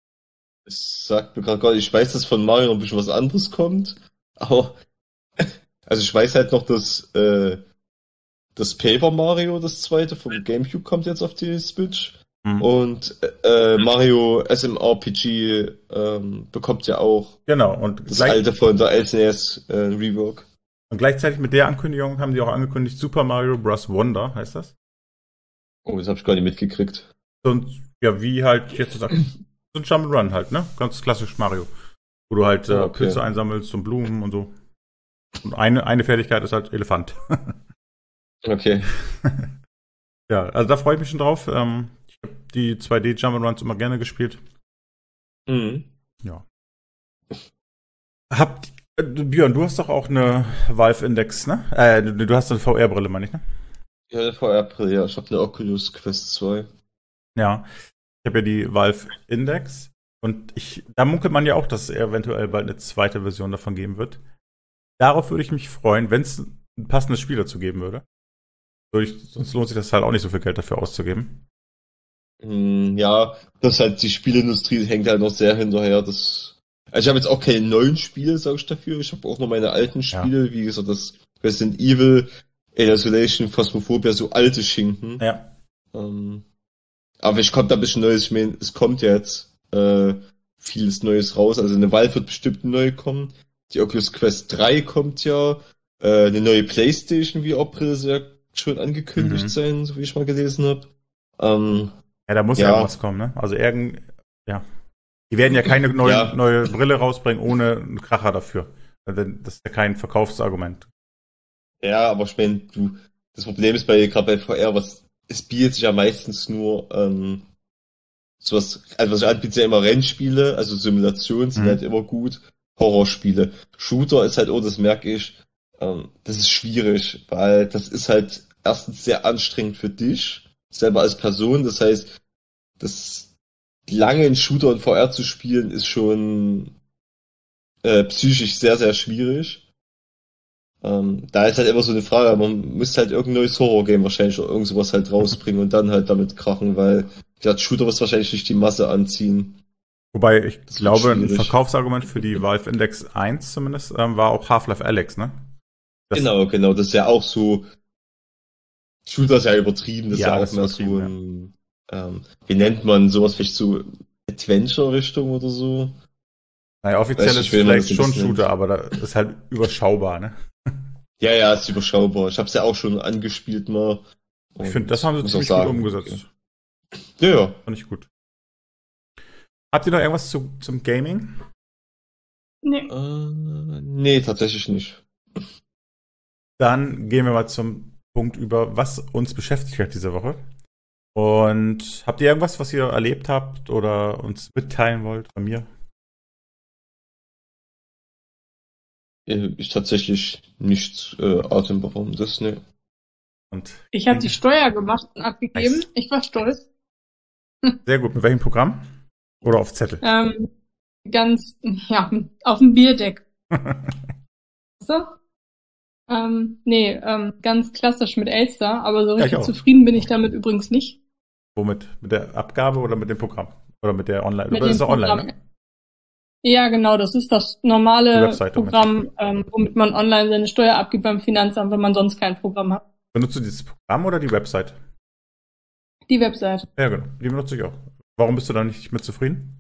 Es sagt mir gerade gar nicht, ich weiß, dass von Mario noch ein bisschen was anderes kommt, aber also ich weiß halt noch, dass äh, das Paper Mario, das zweite vom GameCube, kommt jetzt auf die Switch. Hm. Und äh, Mario S M R P G ähm, bekommt ja auch Genau, und, das gleich, alte von der S N E S äh, Rework. und gleichzeitig mit der Ankündigung haben die auch angekündigt, Super Mario Bros. Wonder heißt das. Oh, das habe ich gar nicht mitgekriegt. So ein, ja, wie halt jetzt gesagt, so ein Jump'n'Run halt, ne? Ganz klassisch Mario. Wo du halt äh, Oh, okay. Pilze einsammelst und Blumen und so. Und eine, eine Fertigkeit ist halt Elefant. Okay. Ja, also da freue ich mich schon drauf. Ähm, ich habe die zwei D Jump'n'Runs immer gerne gespielt. Mhm. Ja. Habt, äh, Björn, du hast doch auch eine Valve Index, ne? Äh, du, du hast eine V R-Brille, meine ich, ne? Ja, der V R-Brille, ja. Ich habe eine Oculus Quest zwei. Ja. Ich habe ja die Valve Index und ich, da munkelt man ja auch, dass es eventuell bald eine zweite Version davon geben wird. Darauf würde ich mich freuen, wenn es ein passendes Spiel dazu geben würde. Würde ich, sonst lohnt sich das halt auch nicht so viel Geld dafür auszugeben. Hm, ja, das halt, die Spielindustrie hängt halt noch sehr hinterher. Das, also ich habe jetzt auch keine neuen Spiele, sage ich dafür. Ich habe auch noch meine alten Spiele, ja. Wie gesagt, das Resident Evil, Alien Isolation, Phasmophobia, so alte Schinken. Ja. Ähm, aber ich kommt da ein bisschen Neues. Ich meine, es kommt jetzt äh, vieles Neues raus. Also eine Valve wird bestimmt neu kommen. Die Oculus Quest drei kommt ja. Äh, eine neue PlayStation V R-Brille soll ja schon angekündigt Mhm. sein, so wie ich mal gelesen habe. Ähm, Ja, da muss Ja. ja irgendwas kommen, ne? Also irgend, ja. Die werden ja keine neue, Ja. neue Brille rausbringen ohne einen Kracher dafür. Also das ist ja kein Verkaufsargument. ja, aber ich meine, du, das Problem ist bei gerade bei V R, was es bietet sich ja meistens nur ähm, sowas, also was ich anbiete, sind ja immer Rennspiele, also Simulationen sind Mhm. halt immer gut, Horrorspiele. Shooter ist halt, oh, das merke ich, ähm, das ist schwierig, weil das ist halt erstens sehr anstrengend für dich, selber als Person, das heißt, das lange in Shooter und V R zu spielen, ist schon äh, psychisch sehr, sehr schwierig. Ähm, da ist halt immer so eine Frage, man müsste halt irgendein neues Horror-Game wahrscheinlich oder irgend sowas halt rausbringen und dann halt damit krachen, weil der Shooter wird wahrscheinlich nicht die Masse anziehen. Wobei ich Das wird glaube, ein schwierig. Verkaufsargument für die Valve Index eins zumindest ähm, war auch Half-Life Alyx, ne? Das- Genau, genau, das ist ja auch so, Shooter ist ja übertrieben, das Ja, ist das ja auch ist mehr so übertrieben, ein, ähm, wie nennt man sowas, vielleicht so Adventure-Richtung oder so? Naja, offiziell Weiß ist ich, es wie man vielleicht das ein schon bisschen Shooter, nennt. aber da ist halt überschaubar, ne? Ja, ja, ist überschaubar. Ich hab's ja auch schon angespielt mal. Ich finde, das haben sie Muss auch ziemlich gut sagen, umgesetzt. Ja, ja. Fand ich gut. Habt ihr noch irgendwas zu, zum Gaming? Nee. Äh, nee, tatsächlich nicht. Dann gehen wir mal zum Punkt über, was uns beschäftigt hat diese Woche. Und habt ihr irgendwas, was ihr erlebt habt oder uns mitteilen wollt von mir? Äh, Ich tatsächlich nichts äh, Atemberaubendes, ne. Und Ich habe die Steuer gemacht und abgegeben. Nice. Ich war stolz. Sehr gut. Mit welchem Programm? Oder auf Zettel? Ähm, ganz, ja, auf dem Bierdeck. So? Ähm, nee, ähm, ganz klassisch mit Elster, aber so Ja, ich richtig auch. zufrieden bin ich damit übrigens nicht. Womit? Mit der Abgabe oder mit dem Programm? Oder mit der Online? Mit Oder dem ist es online, Programm. ne? Ja, genau, das ist das Die normale Webseite, Programm, ähm, womit man online seine Steuer abgibt beim Finanzamt, wenn man sonst kein Programm hat. Benutzt du dieses Programm oder die Website? Die Website. Ja, genau. Die benutze ich auch. Warum bist du da nicht mit zufrieden?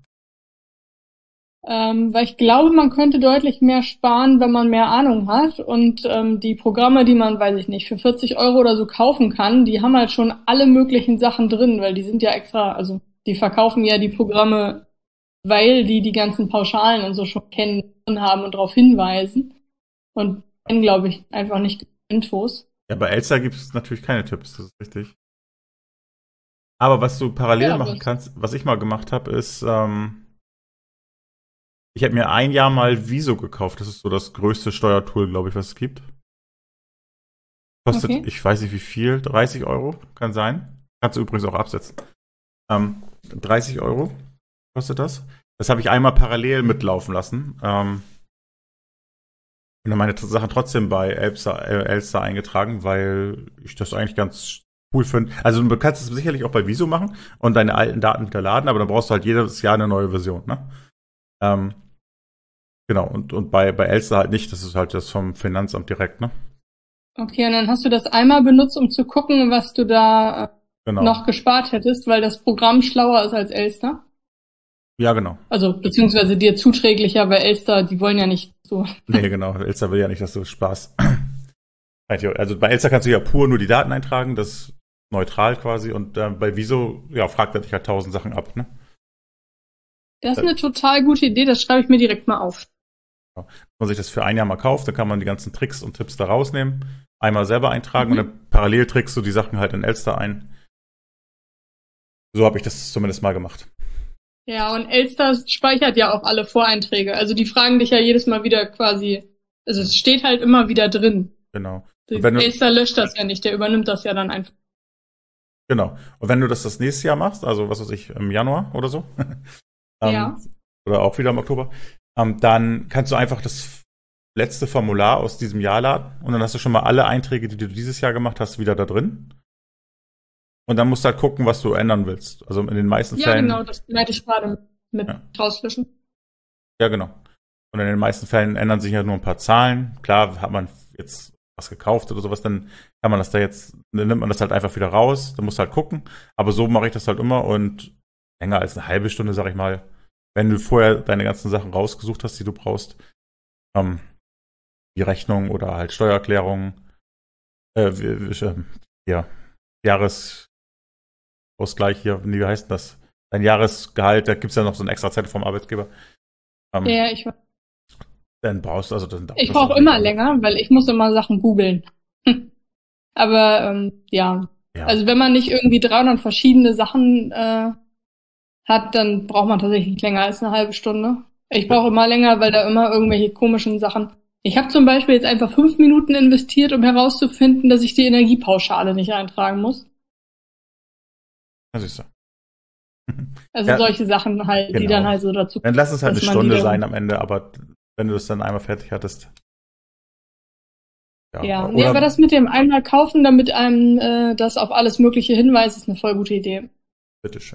Ähm, weil ich glaube, man könnte deutlich mehr sparen, wenn man mehr Ahnung hat. Und ähm, die Programme, die man, weiß ich nicht, für vierzig Euro oder so kaufen kann, die haben halt schon alle möglichen Sachen drin, weil die sind ja extra, also die verkaufen ja die Programme, weil die die ganzen Pauschalen und so schon kennen drin haben und darauf hinweisen. Und kennen, glaube ich, einfach nicht die Infos. Ja, bei Elsa gibt es natürlich keine Tipps, das ist richtig. Aber was du parallel Ja, machen das- kannst, was ich mal gemacht habe, ist, ähm, ich habe mir ein Jahr mal Wieso gekauft. Das ist so das größte Steuertool, glaube ich, was es gibt. Kostet, Okay. ich weiß nicht wie viel, dreißig Euro, kann sein. Kannst du übrigens auch absetzen. Ähm, dreißig Euro kostet das. Das habe ich einmal parallel mitlaufen lassen. Ähm, und dann meine Sachen trotzdem bei Elster, äh, Elster eingetragen, weil ich das eigentlich ganz cool finde. Also du kannst es sicherlich auch bei Wieso machen und deine alten Daten wieder laden, aber dann brauchst du halt jedes Jahr eine neue Version, ne? Ähm, genau, und, und bei, bei Elster halt nicht, das ist halt das vom Finanzamt direkt, ne? Okay, und dann hast du das einmal benutzt, um zu gucken, was du da äh, Genau. noch gespart hättest, weil das Programm schlauer ist als Elster. Ja, genau. Also, beziehungsweise dir zuträglicher, weil Elster, die wollen ja nicht so. Nee, genau. Elster will ja nicht, dass du Spaß. Also bei Elster kannst du ja pur nur die Daten eintragen, das ist neutral quasi. Und äh, bei Wieso, ja, fragt er dich halt tausend Sachen ab, ne? Das ist eine total gute Idee, das schreibe ich mir direkt mal auf. Wenn man sich das für ein Jahr mal kauft, dann kann man die ganzen Tricks und Tipps da rausnehmen, einmal selber eintragen Mhm. und dann parallel trägst du die Sachen halt in Elster ein. So habe ich das zumindest mal gemacht. Ja, und Elster speichert ja auch alle Voreinträge. Also die fragen dich ja jedes Mal wieder quasi, also es steht halt immer wieder drin. Genau. Und wenn du, Elster löscht das ja nicht, der übernimmt das ja dann einfach. genau. Und wenn du das das nächste Jahr machst, also was weiß ich, im Januar oder so, ähm, Ja. oder auch wieder im Oktober, ähm, dann kannst du einfach das letzte Formular aus diesem Jahr laden und dann hast du schon mal alle Einträge, die du dieses Jahr gemacht hast, wieder da drin. Und dann musst du halt gucken, was du ändern willst. Also in den meisten Ja, Fällen. genau, das meinte ich gerade mit Ja. rauslöschen. Ja, genau. Und in den meisten Fällen ändern sich ja nur ein paar Zahlen. Klar, hat man jetzt was gekauft oder sowas, dann kann man das da jetzt, dann nimmt man das halt einfach wieder raus. Dann musst du halt gucken. Aber so mache ich das halt immer und länger als eine halbe Stunde, sag ich mal, wenn du vorher deine ganzen Sachen rausgesucht hast, die du brauchst, ähm, die Rechnung oder halt Steuererklärung, äh, wie, wie, äh, ja, Jahresausgleich hier, wie heißt denn das? Dein Jahresgehalt, da gibt's ja noch so eine extra Zettel vom Arbeitgeber. Ähm, Ja, ich, Dann brauchst du, also dann ich das brauche auch immer nicht. länger, weil ich muss immer Sachen googeln. Aber ähm, ja, Ja, also wenn man nicht irgendwie dreihundert verschiedene Sachen äh, hat, dann braucht man tatsächlich nicht länger als eine halbe Stunde. Ich brauche immer länger, weil da immer irgendwelche komischen Sachen. Ich habe zum Beispiel jetzt einfach fünf Minuten investiert, um herauszufinden, dass ich die Energiepauschale nicht eintragen muss. das ist so. Also Ja, solche Sachen halt, die genau. dann halt so dazu. Dann lass es halt dass eine man die Stunde dann- sein am Ende, aber wenn du das dann einmal fertig hattest. Ja, oder, nee, aber das mit dem einmal kaufen, damit einem äh, das auf alles Mögliche hinweist, ist eine voll gute Idee. bitteschön.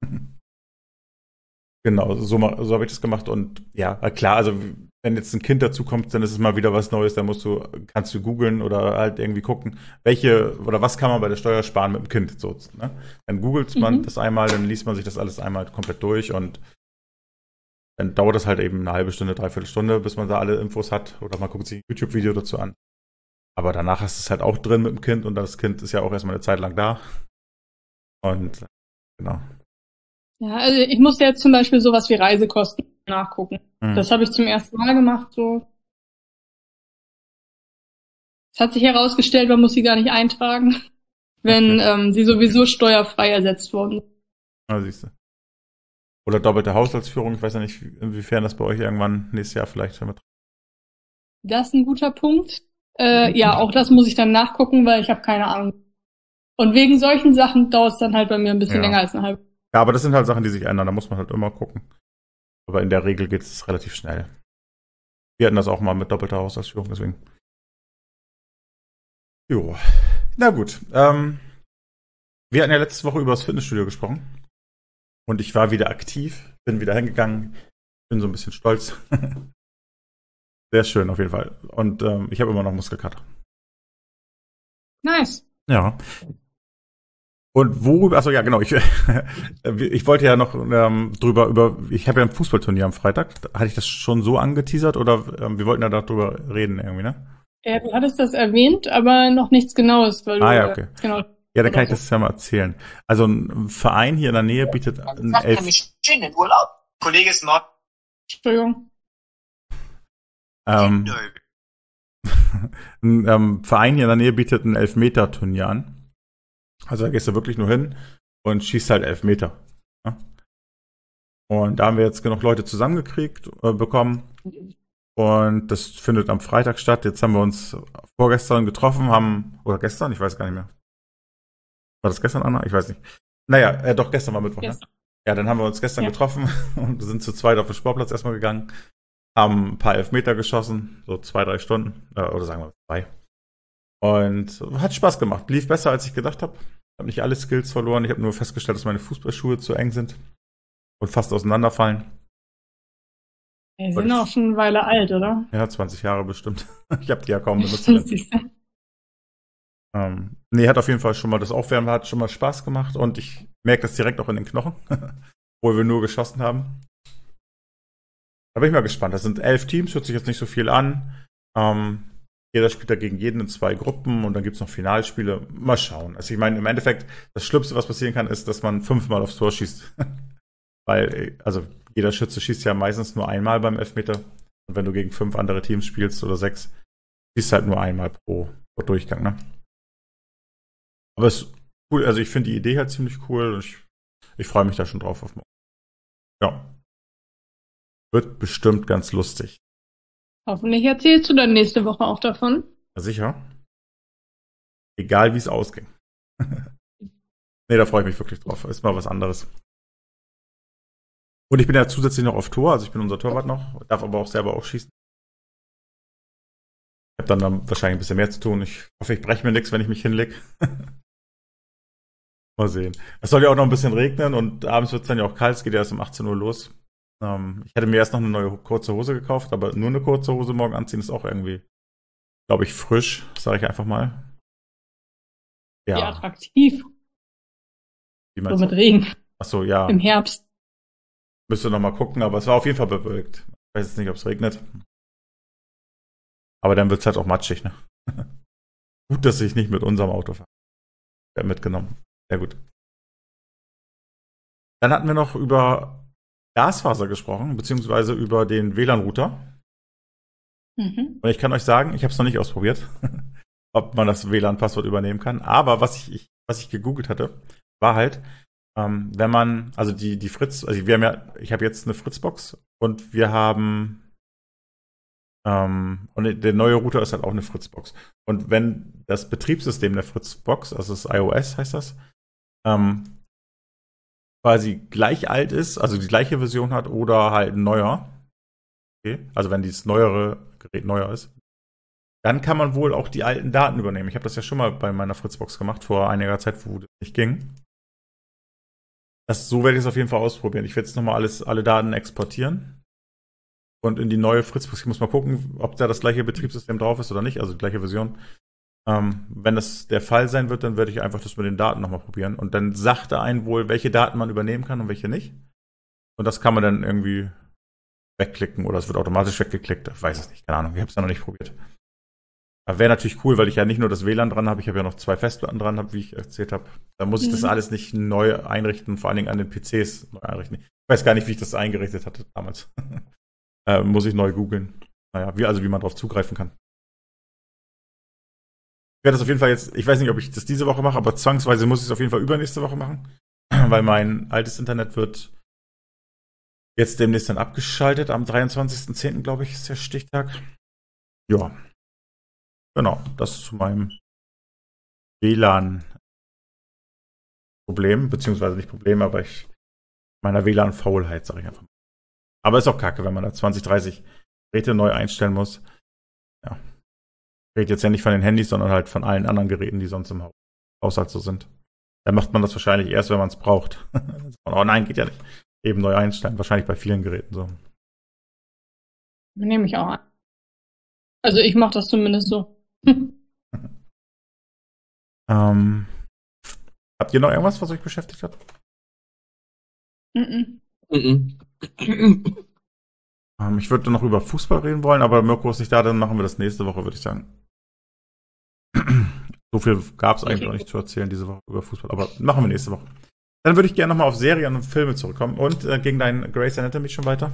Genau, so, ma- so habe ich das gemacht und ja, klar, also wenn jetzt ein Kind dazu kommt, dann ist es mal wieder was Neues, dann musst du, kannst du googeln oder halt irgendwie gucken, welche oder was kann man bei der Steuer sparen mit dem Kind so, ne? Dann googelt man Mhm. das einmal, dann liest man sich das alles einmal komplett durch und dann dauert das halt eben eine halbe Stunde, dreiviertel Stunde, bis man da alle Infos hat oder man guckt sich ein YouTube-Video dazu an. Aber danach hast du es halt auch drin mit dem Kind und das Kind ist ja auch erstmal eine Zeit lang da. Und genau. Ja, also ich musste jetzt zum Beispiel sowas wie Reisekosten nachgucken. Mhm. Das habe ich zum ersten Mal gemacht, so. Es hat sich herausgestellt, man muss sie gar nicht eintragen. wenn Okay. ähm, sie sowieso steuerfrei ersetzt wurden. Ah, siehst du. Oder doppelte Haushaltsführung. Ich weiß ja nicht, inwiefern das bei euch irgendwann nächstes Jahr vielleicht damit. Das ist ein guter Punkt. Äh, ja, auch das muss ich dann nachgucken, weil ich habe keine Ahnung. Und wegen solchen Sachen dauert es dann halt bei mir ein bisschen Ja. länger als eine halbe. Ja, aber das sind halt Sachen, die sich ändern. Da muss man halt immer gucken. Aber in der Regel geht es relativ schnell. Wir hatten das auch mal mit doppelter Haushaltsführung, deswegen. Jo. Na gut. Ähm, wir hatten ja letzte Woche über das Fitnessstudio gesprochen. Und ich war wieder aktiv, bin wieder hingegangen, bin so ein bisschen stolz. Sehr schön auf jeden Fall. Und ähm, ich habe immer noch Muskelkater. Nice. Ja. Und worüber, achso, ja, genau, ich, ich wollte ja noch ähm, drüber, über, ich habe ja ein Fußballturnier am Freitag. Hatte ich das schon so angeteasert oder ähm, wir wollten ja darüber reden irgendwie, ne? Ja, du hattest das erwähnt, aber noch nichts Genaues, weil Ah, du ja, okay. äh, genau. Ja, dann kann ich das ja mal erzählen. Also ein Verein hier in der Nähe bietet einen Sagt Elf... nämlich schönen Urlaub. Kollege ist noch. Entschuldigung. Ähm, ein ähm, Verein hier in der Nähe bietet ein Elfmeter-Turnier an. Also da gehst du wirklich nur hin und schießt halt Elfmeter. Ja? Und da haben wir jetzt genug Leute zusammengekriegt, äh, bekommen. Und das findet am Freitag statt. Jetzt haben wir uns vorgestern getroffen, haben, oder gestern, ich weiß gar nicht mehr. War das gestern, Anna? Ich weiß nicht. Naja, äh, doch, gestern war Mittwoch, ne? Gestern. Ja, dann haben wir uns gestern Ja. getroffen und sind zu zweit auf den Sportplatz erstmal gegangen, haben ein paar Elfmeter geschossen, so zwei, drei Stunden, äh, oder sagen wir zwei. Und hat Spaß gemacht. Lief besser, als ich gedacht habe. Ich habe nicht alle Skills verloren. Ich habe nur festgestellt, dass meine Fußballschuhe zu eng sind und fast auseinanderfallen. Die sind auch schon eine Weile alt, oder? Ja, zwanzig Jahre bestimmt. Ich habe die ja kaum benutzt. Siehst du? ähm, nee, hat auf jeden Fall schon mal das Aufwärmen hat schon mal Spaß gemacht und ich merke das direkt auch in den Knochen, obwohl wir nur geschossen haben. Da bin ich mal gespannt. Das sind elf Teams, hört sich jetzt nicht so viel an. Ähm, Jeder spielt da gegen jeden in zwei Gruppen und dann gibt's noch Finalspiele. Mal schauen. Also ich meine, im Endeffekt, das Schlimmste, was passieren kann, ist, dass man fünfmal aufs Tor schießt. Weil, also jeder Schütze schießt ja meistens nur einmal beim Elfmeter. Und wenn du gegen fünf andere Teams spielst oder sechs, schießt halt nur einmal pro, pro Durchgang, ne? Aber es ist cool, also ich finde die Idee halt ziemlich cool und ich, ich freue mich da schon drauf auf morgen. Ja. Wird bestimmt ganz lustig. Hoffentlich erzählst du dann nächste Woche auch davon. Ja, sicher. Egal wie es ausging. Nee, da freue ich mich wirklich drauf. Ist mal was anderes. Und ich bin ja zusätzlich noch auf Tor, also ich bin unser Torwart noch, darf aber auch selber auch schießen. Ich habe dann, dann wahrscheinlich ein bisschen mehr zu tun. Ich hoffe, ich breche mir nichts, wenn ich mich hinlege. Mal sehen. Es soll ja auch noch ein bisschen regnen und abends wird es dann ja auch kalt. Es geht ja erst um achtzehn Uhr los. Ähm, ich hätte mir erst noch eine neue kurze Hose gekauft, aber nur eine kurze Hose morgen anziehen ist auch irgendwie, glaube ich, frisch, sage ich einfach mal. Ja. Ja. Attraktiv. Wie So meinst mit du? Regen Achso, ja. im Herbst. Müsste noch mal gucken, aber es war auf jeden Fall bewölkt. Ich weiß jetzt nicht, ob es regnet. Aber dann wird es halt auch matschig, ne? Gut, dass ich nicht mit unserem Auto fahre. Ich hab mitgenommen. Sehr gut. Dann hatten wir noch über Glasfaser gesprochen, beziehungsweise über den W L A N-Router. Mhm. Und ich kann euch sagen, ich habe es noch nicht ausprobiert, ob man das W L A N-Passwort übernehmen kann. Aber was ich, ich, was ich gegoogelt hatte, war halt, ähm, wenn man, also die, die Fritz, also wir haben ja, ich habe jetzt eine Fritzbox und wir haben, ähm, und der neue Router ist halt auch eine Fritzbox. Und wenn das Betriebssystem der Fritzbox, also das iOS heißt das, ähm, quasi gleich alt ist, also die gleiche Version hat oder halt neuer, okay, also wenn dieses neuere Gerät neuer ist, dann kann man wohl auch die alten Daten übernehmen. Ich habe das ja schon mal bei meiner Fritzbox gemacht, vor einiger Zeit, wo das nicht ging. Das, so werde ich es auf jeden Fall ausprobieren. Ich werde jetzt nochmal alles, alle Daten exportieren und in die neue Fritzbox. Ich muss mal gucken, ob da das gleiche Betriebssystem drauf ist oder nicht, also die gleiche Version. Ähm, wenn das der Fall sein wird, dann werde ich einfach das mit den Daten nochmal probieren. Und dann sagt er einen wohl, welche Daten man übernehmen kann und welche nicht. Und das kann man dann irgendwie wegklicken oder es wird automatisch weggeklickt. Ich weiß es nicht, keine Ahnung, ich habe es noch nicht probiert. Wäre natürlich cool, weil ich ja nicht nur das W L A N dran habe, ich habe ja noch zwei Festplatten dran, hab, wie ich erzählt habe. Da muss ich das Mhm. alles nicht neu einrichten, vor allen Dingen an den P Cs neu einrichten. Ich weiß gar nicht, wie ich das eingerichtet hatte damals. äh, muss ich neu googeln. Naja, wie, also wie man drauf zugreifen kann. werde das auf jeden Fall jetzt, ich weiß nicht, ob ich das diese Woche mache, aber zwangsweise muss ich es auf jeden Fall übernächste Woche machen, weil mein altes Internet wird jetzt demnächst dann abgeschaltet. Am dreiundzwanzigsten zehnten glaube ich, ist der Stichtag. Ja, genau, das zu meinem W L A N-Problem, beziehungsweise nicht Problem, aber ich meiner W L A N-Faulheit, sage ich einfach mal. Aber ist auch kacke, wenn man da zwanzig, dreißig Geräte neu einstellen muss. Ja. Ich rede jetzt ja nicht von den Handys, sondern halt von allen anderen Geräten, die sonst im Haushalt so sind. Dann macht man das wahrscheinlich erst, wenn man es braucht. Oh nein, geht ja nicht. Eben neu einstellen. Wahrscheinlich bei vielen Geräten so. Nehme ich auch an. Also ich mache das zumindest so. ähm, habt ihr noch irgendwas, was euch beschäftigt hat? Mhm. Mhm. Ähm, ich würde noch über Fußball reden wollen, aber Mirko ist nicht da, dann machen wir das nächste Woche, würde ich sagen. So viel gab es eigentlich auch nicht zu erzählen diese Woche über Fußball, aber machen wir nächste Woche. Dann würde ich gerne nochmal auf Serien und Filme zurückkommen. Und äh, gegen deinen Grey's Anatomy schon weiter?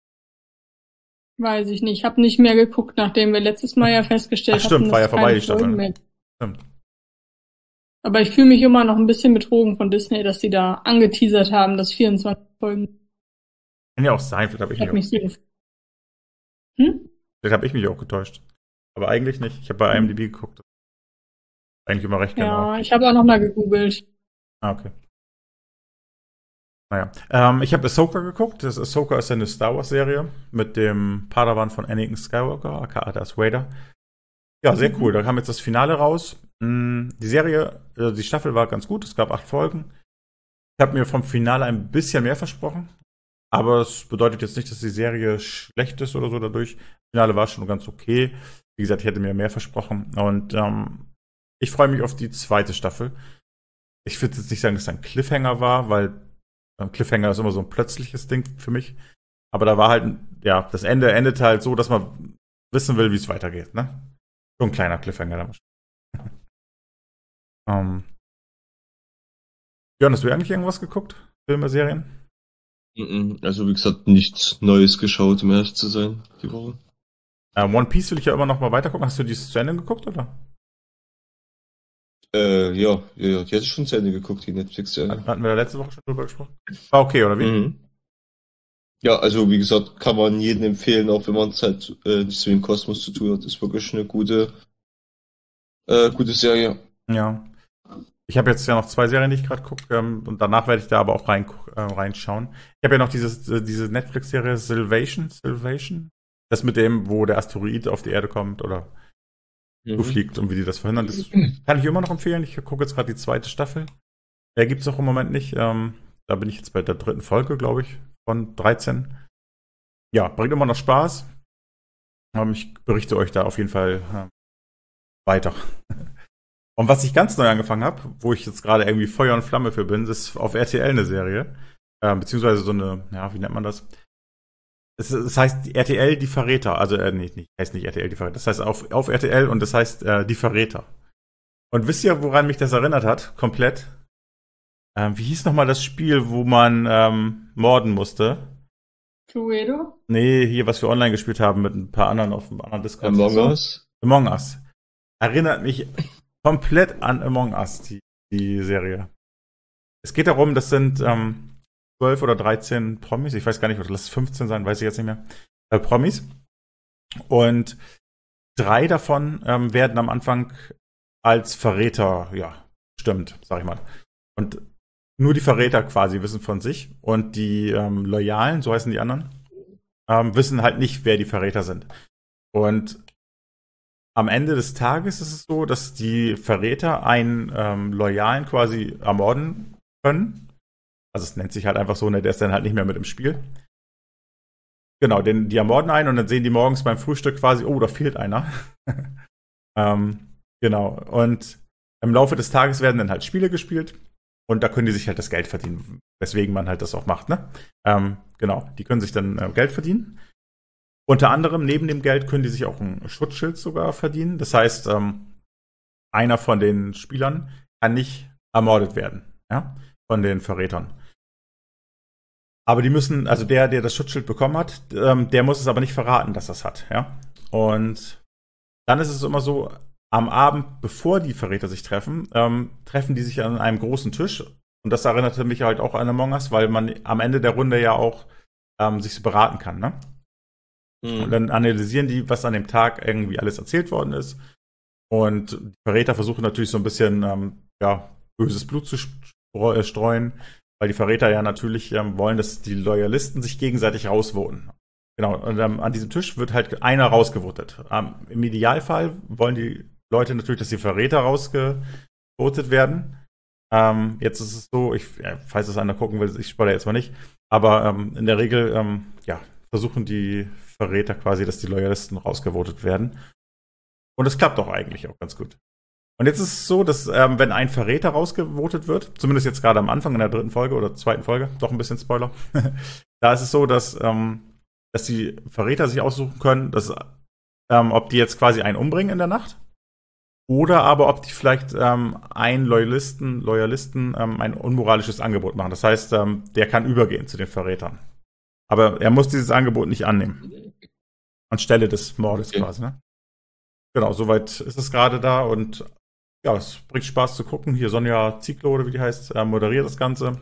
Weiß ich nicht. Ich habe nicht mehr geguckt, nachdem wir letztes Mal ja festgestellt Ach, stimmt, hatten, war ja dass vorbei, keine die Staffel, Folgen ne? mehr. Stimmt. Aber ich fühle mich immer noch ein bisschen betrogen von Disney, dass sie da angeteasert haben, dass vierundzwanzig Folgen. Kann ja auch sein, vielleicht habe ich, Hat mich mich auch, so. Hm? vielleicht hab ich mich auch getäuscht. Aber eigentlich nicht. Ich habe bei I M D B geguckt. Eigentlich immer recht genau. Ja, ich habe auch noch mal gegoogelt. Ah, okay. Naja. Ähm, ich habe Ahsoka geguckt. Das Ahsoka ist ja eine Star Wars-Serie mit dem Padawan von Anakin Skywalker, aka Darth Vader. Ja, sehr cool. Da kam jetzt das Finale raus. Die Serie, also die Staffel war ganz gut. Es gab acht Folgen. Ich habe mir vom Finale ein bisschen mehr versprochen. Aber es bedeutet jetzt nicht, dass die Serie schlecht ist oder so dadurch. Das Finale war schon ganz okay. Wie gesagt, ich hätte mir mehr versprochen. Und ähm, ich freue mich auf die zweite Staffel. Ich würde jetzt nicht sagen, dass es ein Cliffhanger war, weil ein Cliffhanger ist immer so ein plötzliches Ding für mich. Aber da war halt, ja, das Ende endet halt so, dass man wissen will, wie es weitergeht, ne? So ein kleiner Cliffhanger damals. ähm. Jörn, hast du eigentlich irgendwas geguckt? Filme, Serien? Also wie gesagt, nichts Neues geschaut, um ehrlich zu sein, die Woche. Äh, One Piece will ich ja immer noch mal weiter gucken. Hast du dieses zu Ende geguckt, oder? Äh, ja, ja, ja, die hatte ich schon zu Ende geguckt, die Netflix-Serie. Hatten wir letzte Woche schon drüber gesprochen? War okay, oder wie? Mhm. Ja, also wie gesagt, kann man jedem empfehlen, auch wenn man es halt äh, nicht so im Kosmos zu tun hat. Ist wirklich eine gute, äh, gute Serie. Ja. Ich habe jetzt ja noch zwei Serien, die ich gerade gucke, ähm, und danach werde ich da aber auch rein, äh, reinschauen. Ich habe ja noch dieses, äh, diese Netflix-Serie Salvation, Salvation. Das mit dem, wo der Asteroid auf die Erde kommt oder Mhm. fliegt und wie die das verhindern. Das kann ich immer noch empfehlen. Ich gucke jetzt gerade die zweite Staffel. Der gibt es auch im Moment nicht. Ähm, da bin ich jetzt bei der dritten Folge, glaube ich, von dreizehn. Ja, bringt immer noch Spaß. Ähm, ich berichte euch da auf jeden Fall äh, weiter. Und was ich ganz neu angefangen habe, wo ich jetzt gerade irgendwie Feuer und Flamme für bin, ist auf R T L eine Serie. Äh, beziehungsweise so eine, ja, wie nennt man das? Es, es heißt R T L Die Verräter. Also, äh, nee, nicht, heißt nicht R T L Die Verräter. Das heißt auf, auf R T L und das heißt äh, Die Verräter. Und wisst ihr, woran mich das erinnert hat? Komplett. Ähm, wie hieß nochmal das Spiel, wo man ähm, morden musste? Cluedo? Nee, hier, was wir online gespielt haben mit ein paar anderen auf einem anderen Discord. Among Us? Among Us. Erinnert mich komplett an Among Us, die, die Serie. Es geht darum, das sind ähm, zwölf oder dreizehn Promis, ich weiß gar nicht, oder lass es fünfzehn sein, weiß ich jetzt nicht mehr, äh, Promis. Und drei davon ähm, werden am Anfang als Verräter, ja, stimmt, sag ich mal. Und nur die Verräter quasi wissen von sich und die ähm, Loyalen, so heißen die anderen, ähm, wissen halt nicht, wer die Verräter sind. Und am Ende des Tages ist es so, dass die Verräter einen ähm, Loyalen quasi ermorden können. Also es nennt sich halt einfach so, ne, der ist dann halt nicht mehr mit im Spiel. Genau, den, die ermorden einen und dann sehen die morgens beim Frühstück quasi, oh, da fehlt einer. ähm, genau, und im Laufe des Tages werden dann halt Spiele gespielt und da können die sich halt das Geld verdienen, weswegen man halt das auch macht, ne? Ähm, genau, die können sich dann äh, Geld verdienen. Unter anderem, neben dem Geld, können die sich auch ein Schutzschild sogar verdienen. Das heißt, ähm, einer von den Spielern kann nicht ermordet werden, ja, von den Verrätern. Aber die müssen, also der, der das Schutzschild bekommen hat, ähm, der muss es aber nicht verraten, dass das hat, ja. Und dann ist es immer so, am Abend, bevor die Verräter sich treffen, ähm, treffen die sich an einem großen Tisch. Und das erinnerte mich halt auch an Among Us, weil man am Ende der Runde ja auch ähm, sich so beraten kann, ne? Mhm. Und dann analysieren die, was an dem Tag irgendwie alles erzählt worden ist. Und die Verräter versuchen natürlich so ein bisschen ähm, ja, böses Blut zu streuen, weil die Verräter ja natürlich ähm, wollen, dass die Loyalisten sich gegenseitig rausvoten. Genau, und ähm, an diesem Tisch wird halt einer rausgevotet. Ähm, Im Idealfall wollen die Leute natürlich, dass die Verräter rausgevotet werden. Ähm, jetzt ist es so, ich, ja, falls es einer gucken will, ich spoilere jetzt mal nicht, aber ähm, in der Regel ähm, ja, versuchen die Verräter quasi, dass die Loyalisten rausgevotet werden. Und es klappt auch eigentlich auch ganz gut. Und jetzt ist es so, dass ähm, wenn ein Verräter rausgevotet wird, zumindest jetzt gerade am Anfang in der dritten Folge oder zweiten Folge, doch ein bisschen Spoiler, da ist es so, dass, ähm, dass die Verräter sich aussuchen können, dass, ähm, ob die jetzt quasi einen umbringen in der Nacht oder aber ob die vielleicht ähm, einen Loyalisten, Loyalisten ähm, ein unmoralisches Angebot machen. Das heißt, ähm, der kann übergehen zu den Verrätern. Aber er muss dieses Angebot nicht annehmen. Anstelle des Mordes okay. quasi, ne? Genau, soweit ist es gerade da und ja, es bringt Spaß zu gucken. Hier Sonja Ziegler, oder wie die heißt, äh, moderiert das Ganze.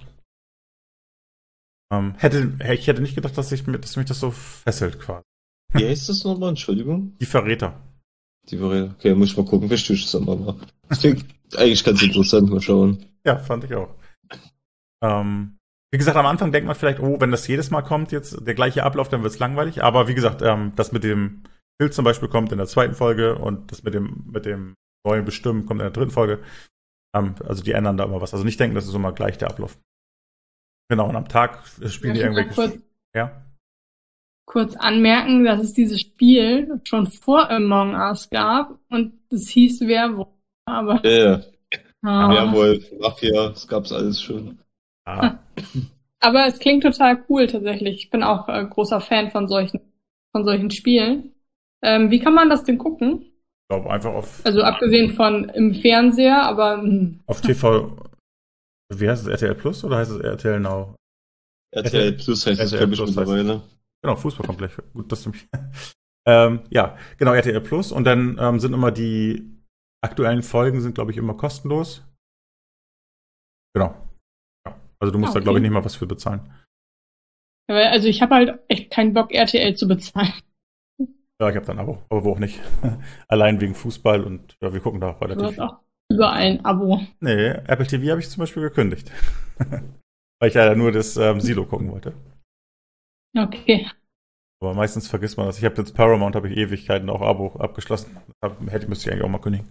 Ähm, hätte, ich hätte nicht gedacht, dass, ich, dass mich das so fesselt quasi. Wie heißt das nochmal? Entschuldigung? Die Verräter. Die Verräter. Okay, muss ich mal gucken, verstehe ich das einmal mal. Das klingt eigentlich ganz interessant, mal schauen. Ja, fand ich auch. Ähm, wie gesagt, am Anfang denkt man vielleicht, oh, wenn das jedes Mal kommt, jetzt der gleiche Ablauf, dann wird es langweilig. Aber wie gesagt, ähm, das mit dem Bild zum Beispiel kommt in der zweiten Folge und das mit dem, mit dem neuen Bestimmen kommt in der dritten Folge. Ähm, also die ändern da immer was. Also nicht denken, das ist immer gleich der Ablauf. Genau, und am Tag spielen ja, die irgendwelche... Kurz, ja? kurz anmerken, dass es dieses Spiel schon vor Among Us gab und es hieß Werwolf. Aber ja, ja. Ah. Werwolf, Mafia, das gab's alles schon. Ah. Aber es klingt total cool tatsächlich. Ich bin auch äh, großer Fan von solchen, von solchen Spielen. Ähm, wie kann man das denn gucken? Ich glaube einfach auf... Also abgesehen von im Fernseher, aber... Mh. Auf T V... Wie heißt es? R T L Plus oder heißt es R T L Now? R T L Plus heißt es, glaube ich, mittlerweile. Genau, Fußballkomplex. Gut, dass du mich... ähm, ja, genau, R T L Plus. Und dann ähm, sind immer die aktuellen Folgen, sind, glaube ich, immer kostenlos. Genau. Ja. Also du musst okay. da, glaube ich, nicht mal was für bezahlen. Also ich habe halt echt keinen Bock, R T L zu bezahlen. Ja, ich habe dann ein Abo, aber wo auch nicht. Allein wegen Fußball und ja, wir gucken da auch relativ du hast auch überall ein Abo. Nee, Apple T V habe ich zum Beispiel gekündigt. Weil ich ja nur das ähm, Silo gucken wollte. Okay. Aber meistens vergisst man das. Ich habe jetzt Paramount, habe ich Ewigkeiten auch Abo abgeschlossen. Hab, hätte, müsste ich eigentlich auch mal kündigen.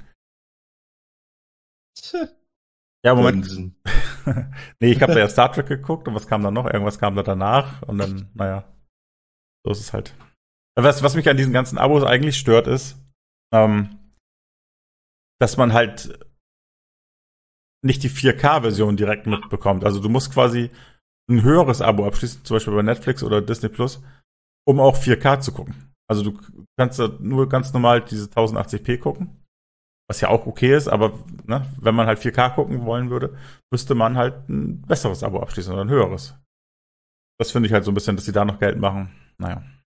Ja, Moment. Nee, ich habe da ja Star Trek geguckt und was kam dann noch? Irgendwas kam da danach und dann, naja, so ist es halt. Was, was mich an diesen ganzen Abos eigentlich stört, ist, ähm, dass man halt nicht die vier K-Version direkt mitbekommt. Also du musst quasi ein höheres Abo abschließen, zum Beispiel bei Netflix oder Disney Plus, um auch vier K zu gucken. Also du kannst da nur ganz normal diese tausendachtzig p gucken, was ja auch okay ist, aber ne, wenn man halt vier K gucken wollen würde, müsste man halt ein besseres Abo abschließen oder ein höheres. Das finde ich halt so ein bisschen, dass die da noch Geld machen. Naja.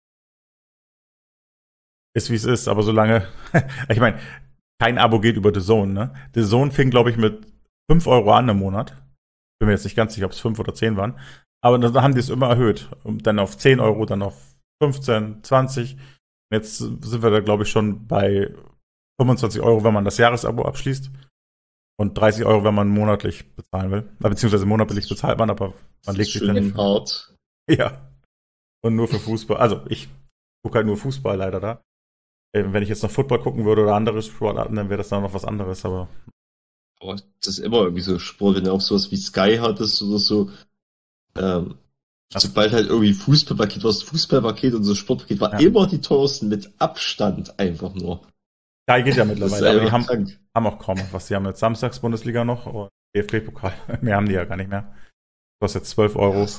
Ist wie es ist, aber solange, ich meine, kein Abo geht über The Zone, ne? The Zone fing, glaube ich, mit fünf Euro an im Monat. Bin mir jetzt nicht ganz sicher, ob es fünf oder zehn waren. Aber dann haben die es immer erhöht. Und dann auf zehn Euro, dann auf fünfzehn, zwanzig. Jetzt sind wir da, glaube ich, schon bei fünfundzwanzig Euro, wenn man das Jahresabo abschließt. Und dreißig Euro, wenn man monatlich bezahlen will. Beziehungsweise monatlich bezahlt man, aber man legt sich dann nicht. Hart. Ja. Und nur für Fußball. Also ich gucke halt nur Fußball leider da. Wenn ich jetzt noch Football gucken würde oder andere Sportarten, dann wäre das dann noch was anderes, aber. Aber das ist immer irgendwie so Sport, wenn du auch sowas wie Sky hattest oder so. Ähm, sobald halt irgendwie Fußballpaket war, das Fußballpaket und so Sportpaket war ja. immer die teuersten mit Abstand einfach nur. Sky geht ja mittlerweile, aber die haben, haben auch kaum was. Die haben jetzt Samstags-Bundesliga noch und D F B-Pokal. Mehr haben die ja gar nicht mehr. Das kostet jetzt zwölf Euro. Ja.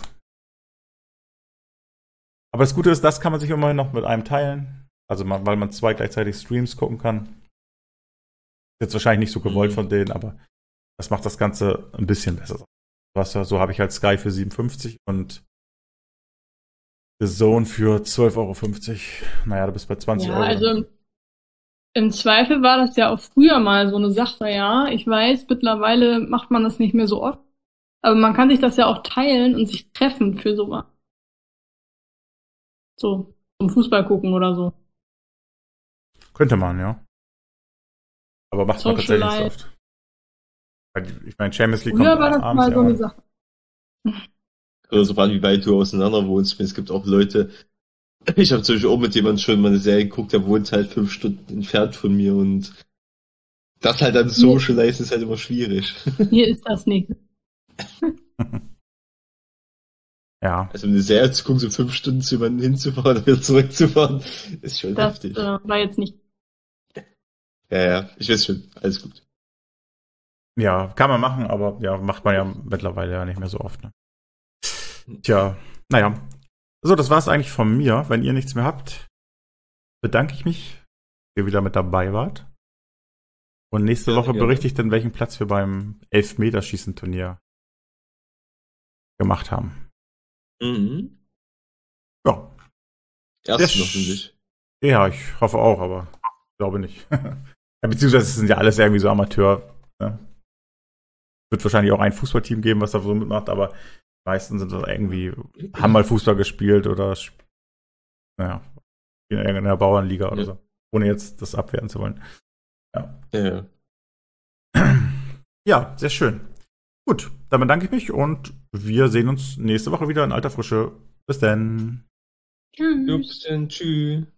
Aber das Gute ist, das kann man sich immerhin noch mit einem teilen. Also man, weil man zwei gleichzeitig Streams gucken kann. Ist jetzt wahrscheinlich nicht so gewollt mhm. von denen, aber das macht das Ganze ein bisschen besser. Was, so habe ich halt Sky für siebenundfünfzig und The Zone für zwölf Euro fünfzig. Naja, du bist bei zwanzig ja, Euro. Also Im Zweifel war das ja auch früher mal so eine Sache, ja. Ich weiß, mittlerweile macht man das nicht mehr so oft. Aber man kann sich das ja auch teilen und sich treffen für sowas. So, zum Fußball gucken oder so. Könnte man, ja. Aber macht man Social tatsächlich nicht Life. so oft. Weil, ich meine, Champions League Früher kommt war das abends mal ja so eine immer. Sache. Oder so an, wie weit du auseinander wohnst. Es gibt auch Leute, ich habe zum Beispiel auch mit jemandem schon mal eine Serie geguckt, der wohnt halt fünf Stunden entfernt von mir und das halt dann socialize ist halt immer schwierig. Hier ist das nicht. Ja, Also eine Serie zu gucken, so fünf Stunden zu jemandem hinzufahren und wieder zurückzufahren, ist schon Das heftig. äh, war jetzt nicht. Ja, ja, ich weiß schon, alles gut. ja, kann man machen, aber ja, macht man ja mittlerweile ja nicht mehr so oft. Ne? Tja, naja. So, das war's eigentlich von mir. Wenn ihr nichts mehr habt, bedanke ich mich, dass ihr wieder mit dabei wart. Und nächste Gerne, Woche gerne. berichte ich dann, welchen Platz wir beim Elfmeterschießen-Turnier gemacht haben. Mhm. Ja, Erst Ja, noch, finde ich. ja, ich hoffe auch, aber glaube nicht. ja, beziehungsweise es sind ja alles irgendwie so Amateur. Ne? Wird wahrscheinlich auch ein Fußballteam geben, was da so mitmacht, aber die meisten sind so irgendwie, haben mal Fußball gespielt oder sp- naja, in irgendeiner Bauernliga oder Ja. so. Ohne jetzt das abwerten zu wollen. Ja. Ja. Ja, sehr schön. Gut, dann bedanke ich mich und wir sehen uns nächste Woche wieder in alter Frische. Bis dann. Tschüss. Ups, dann tschüss.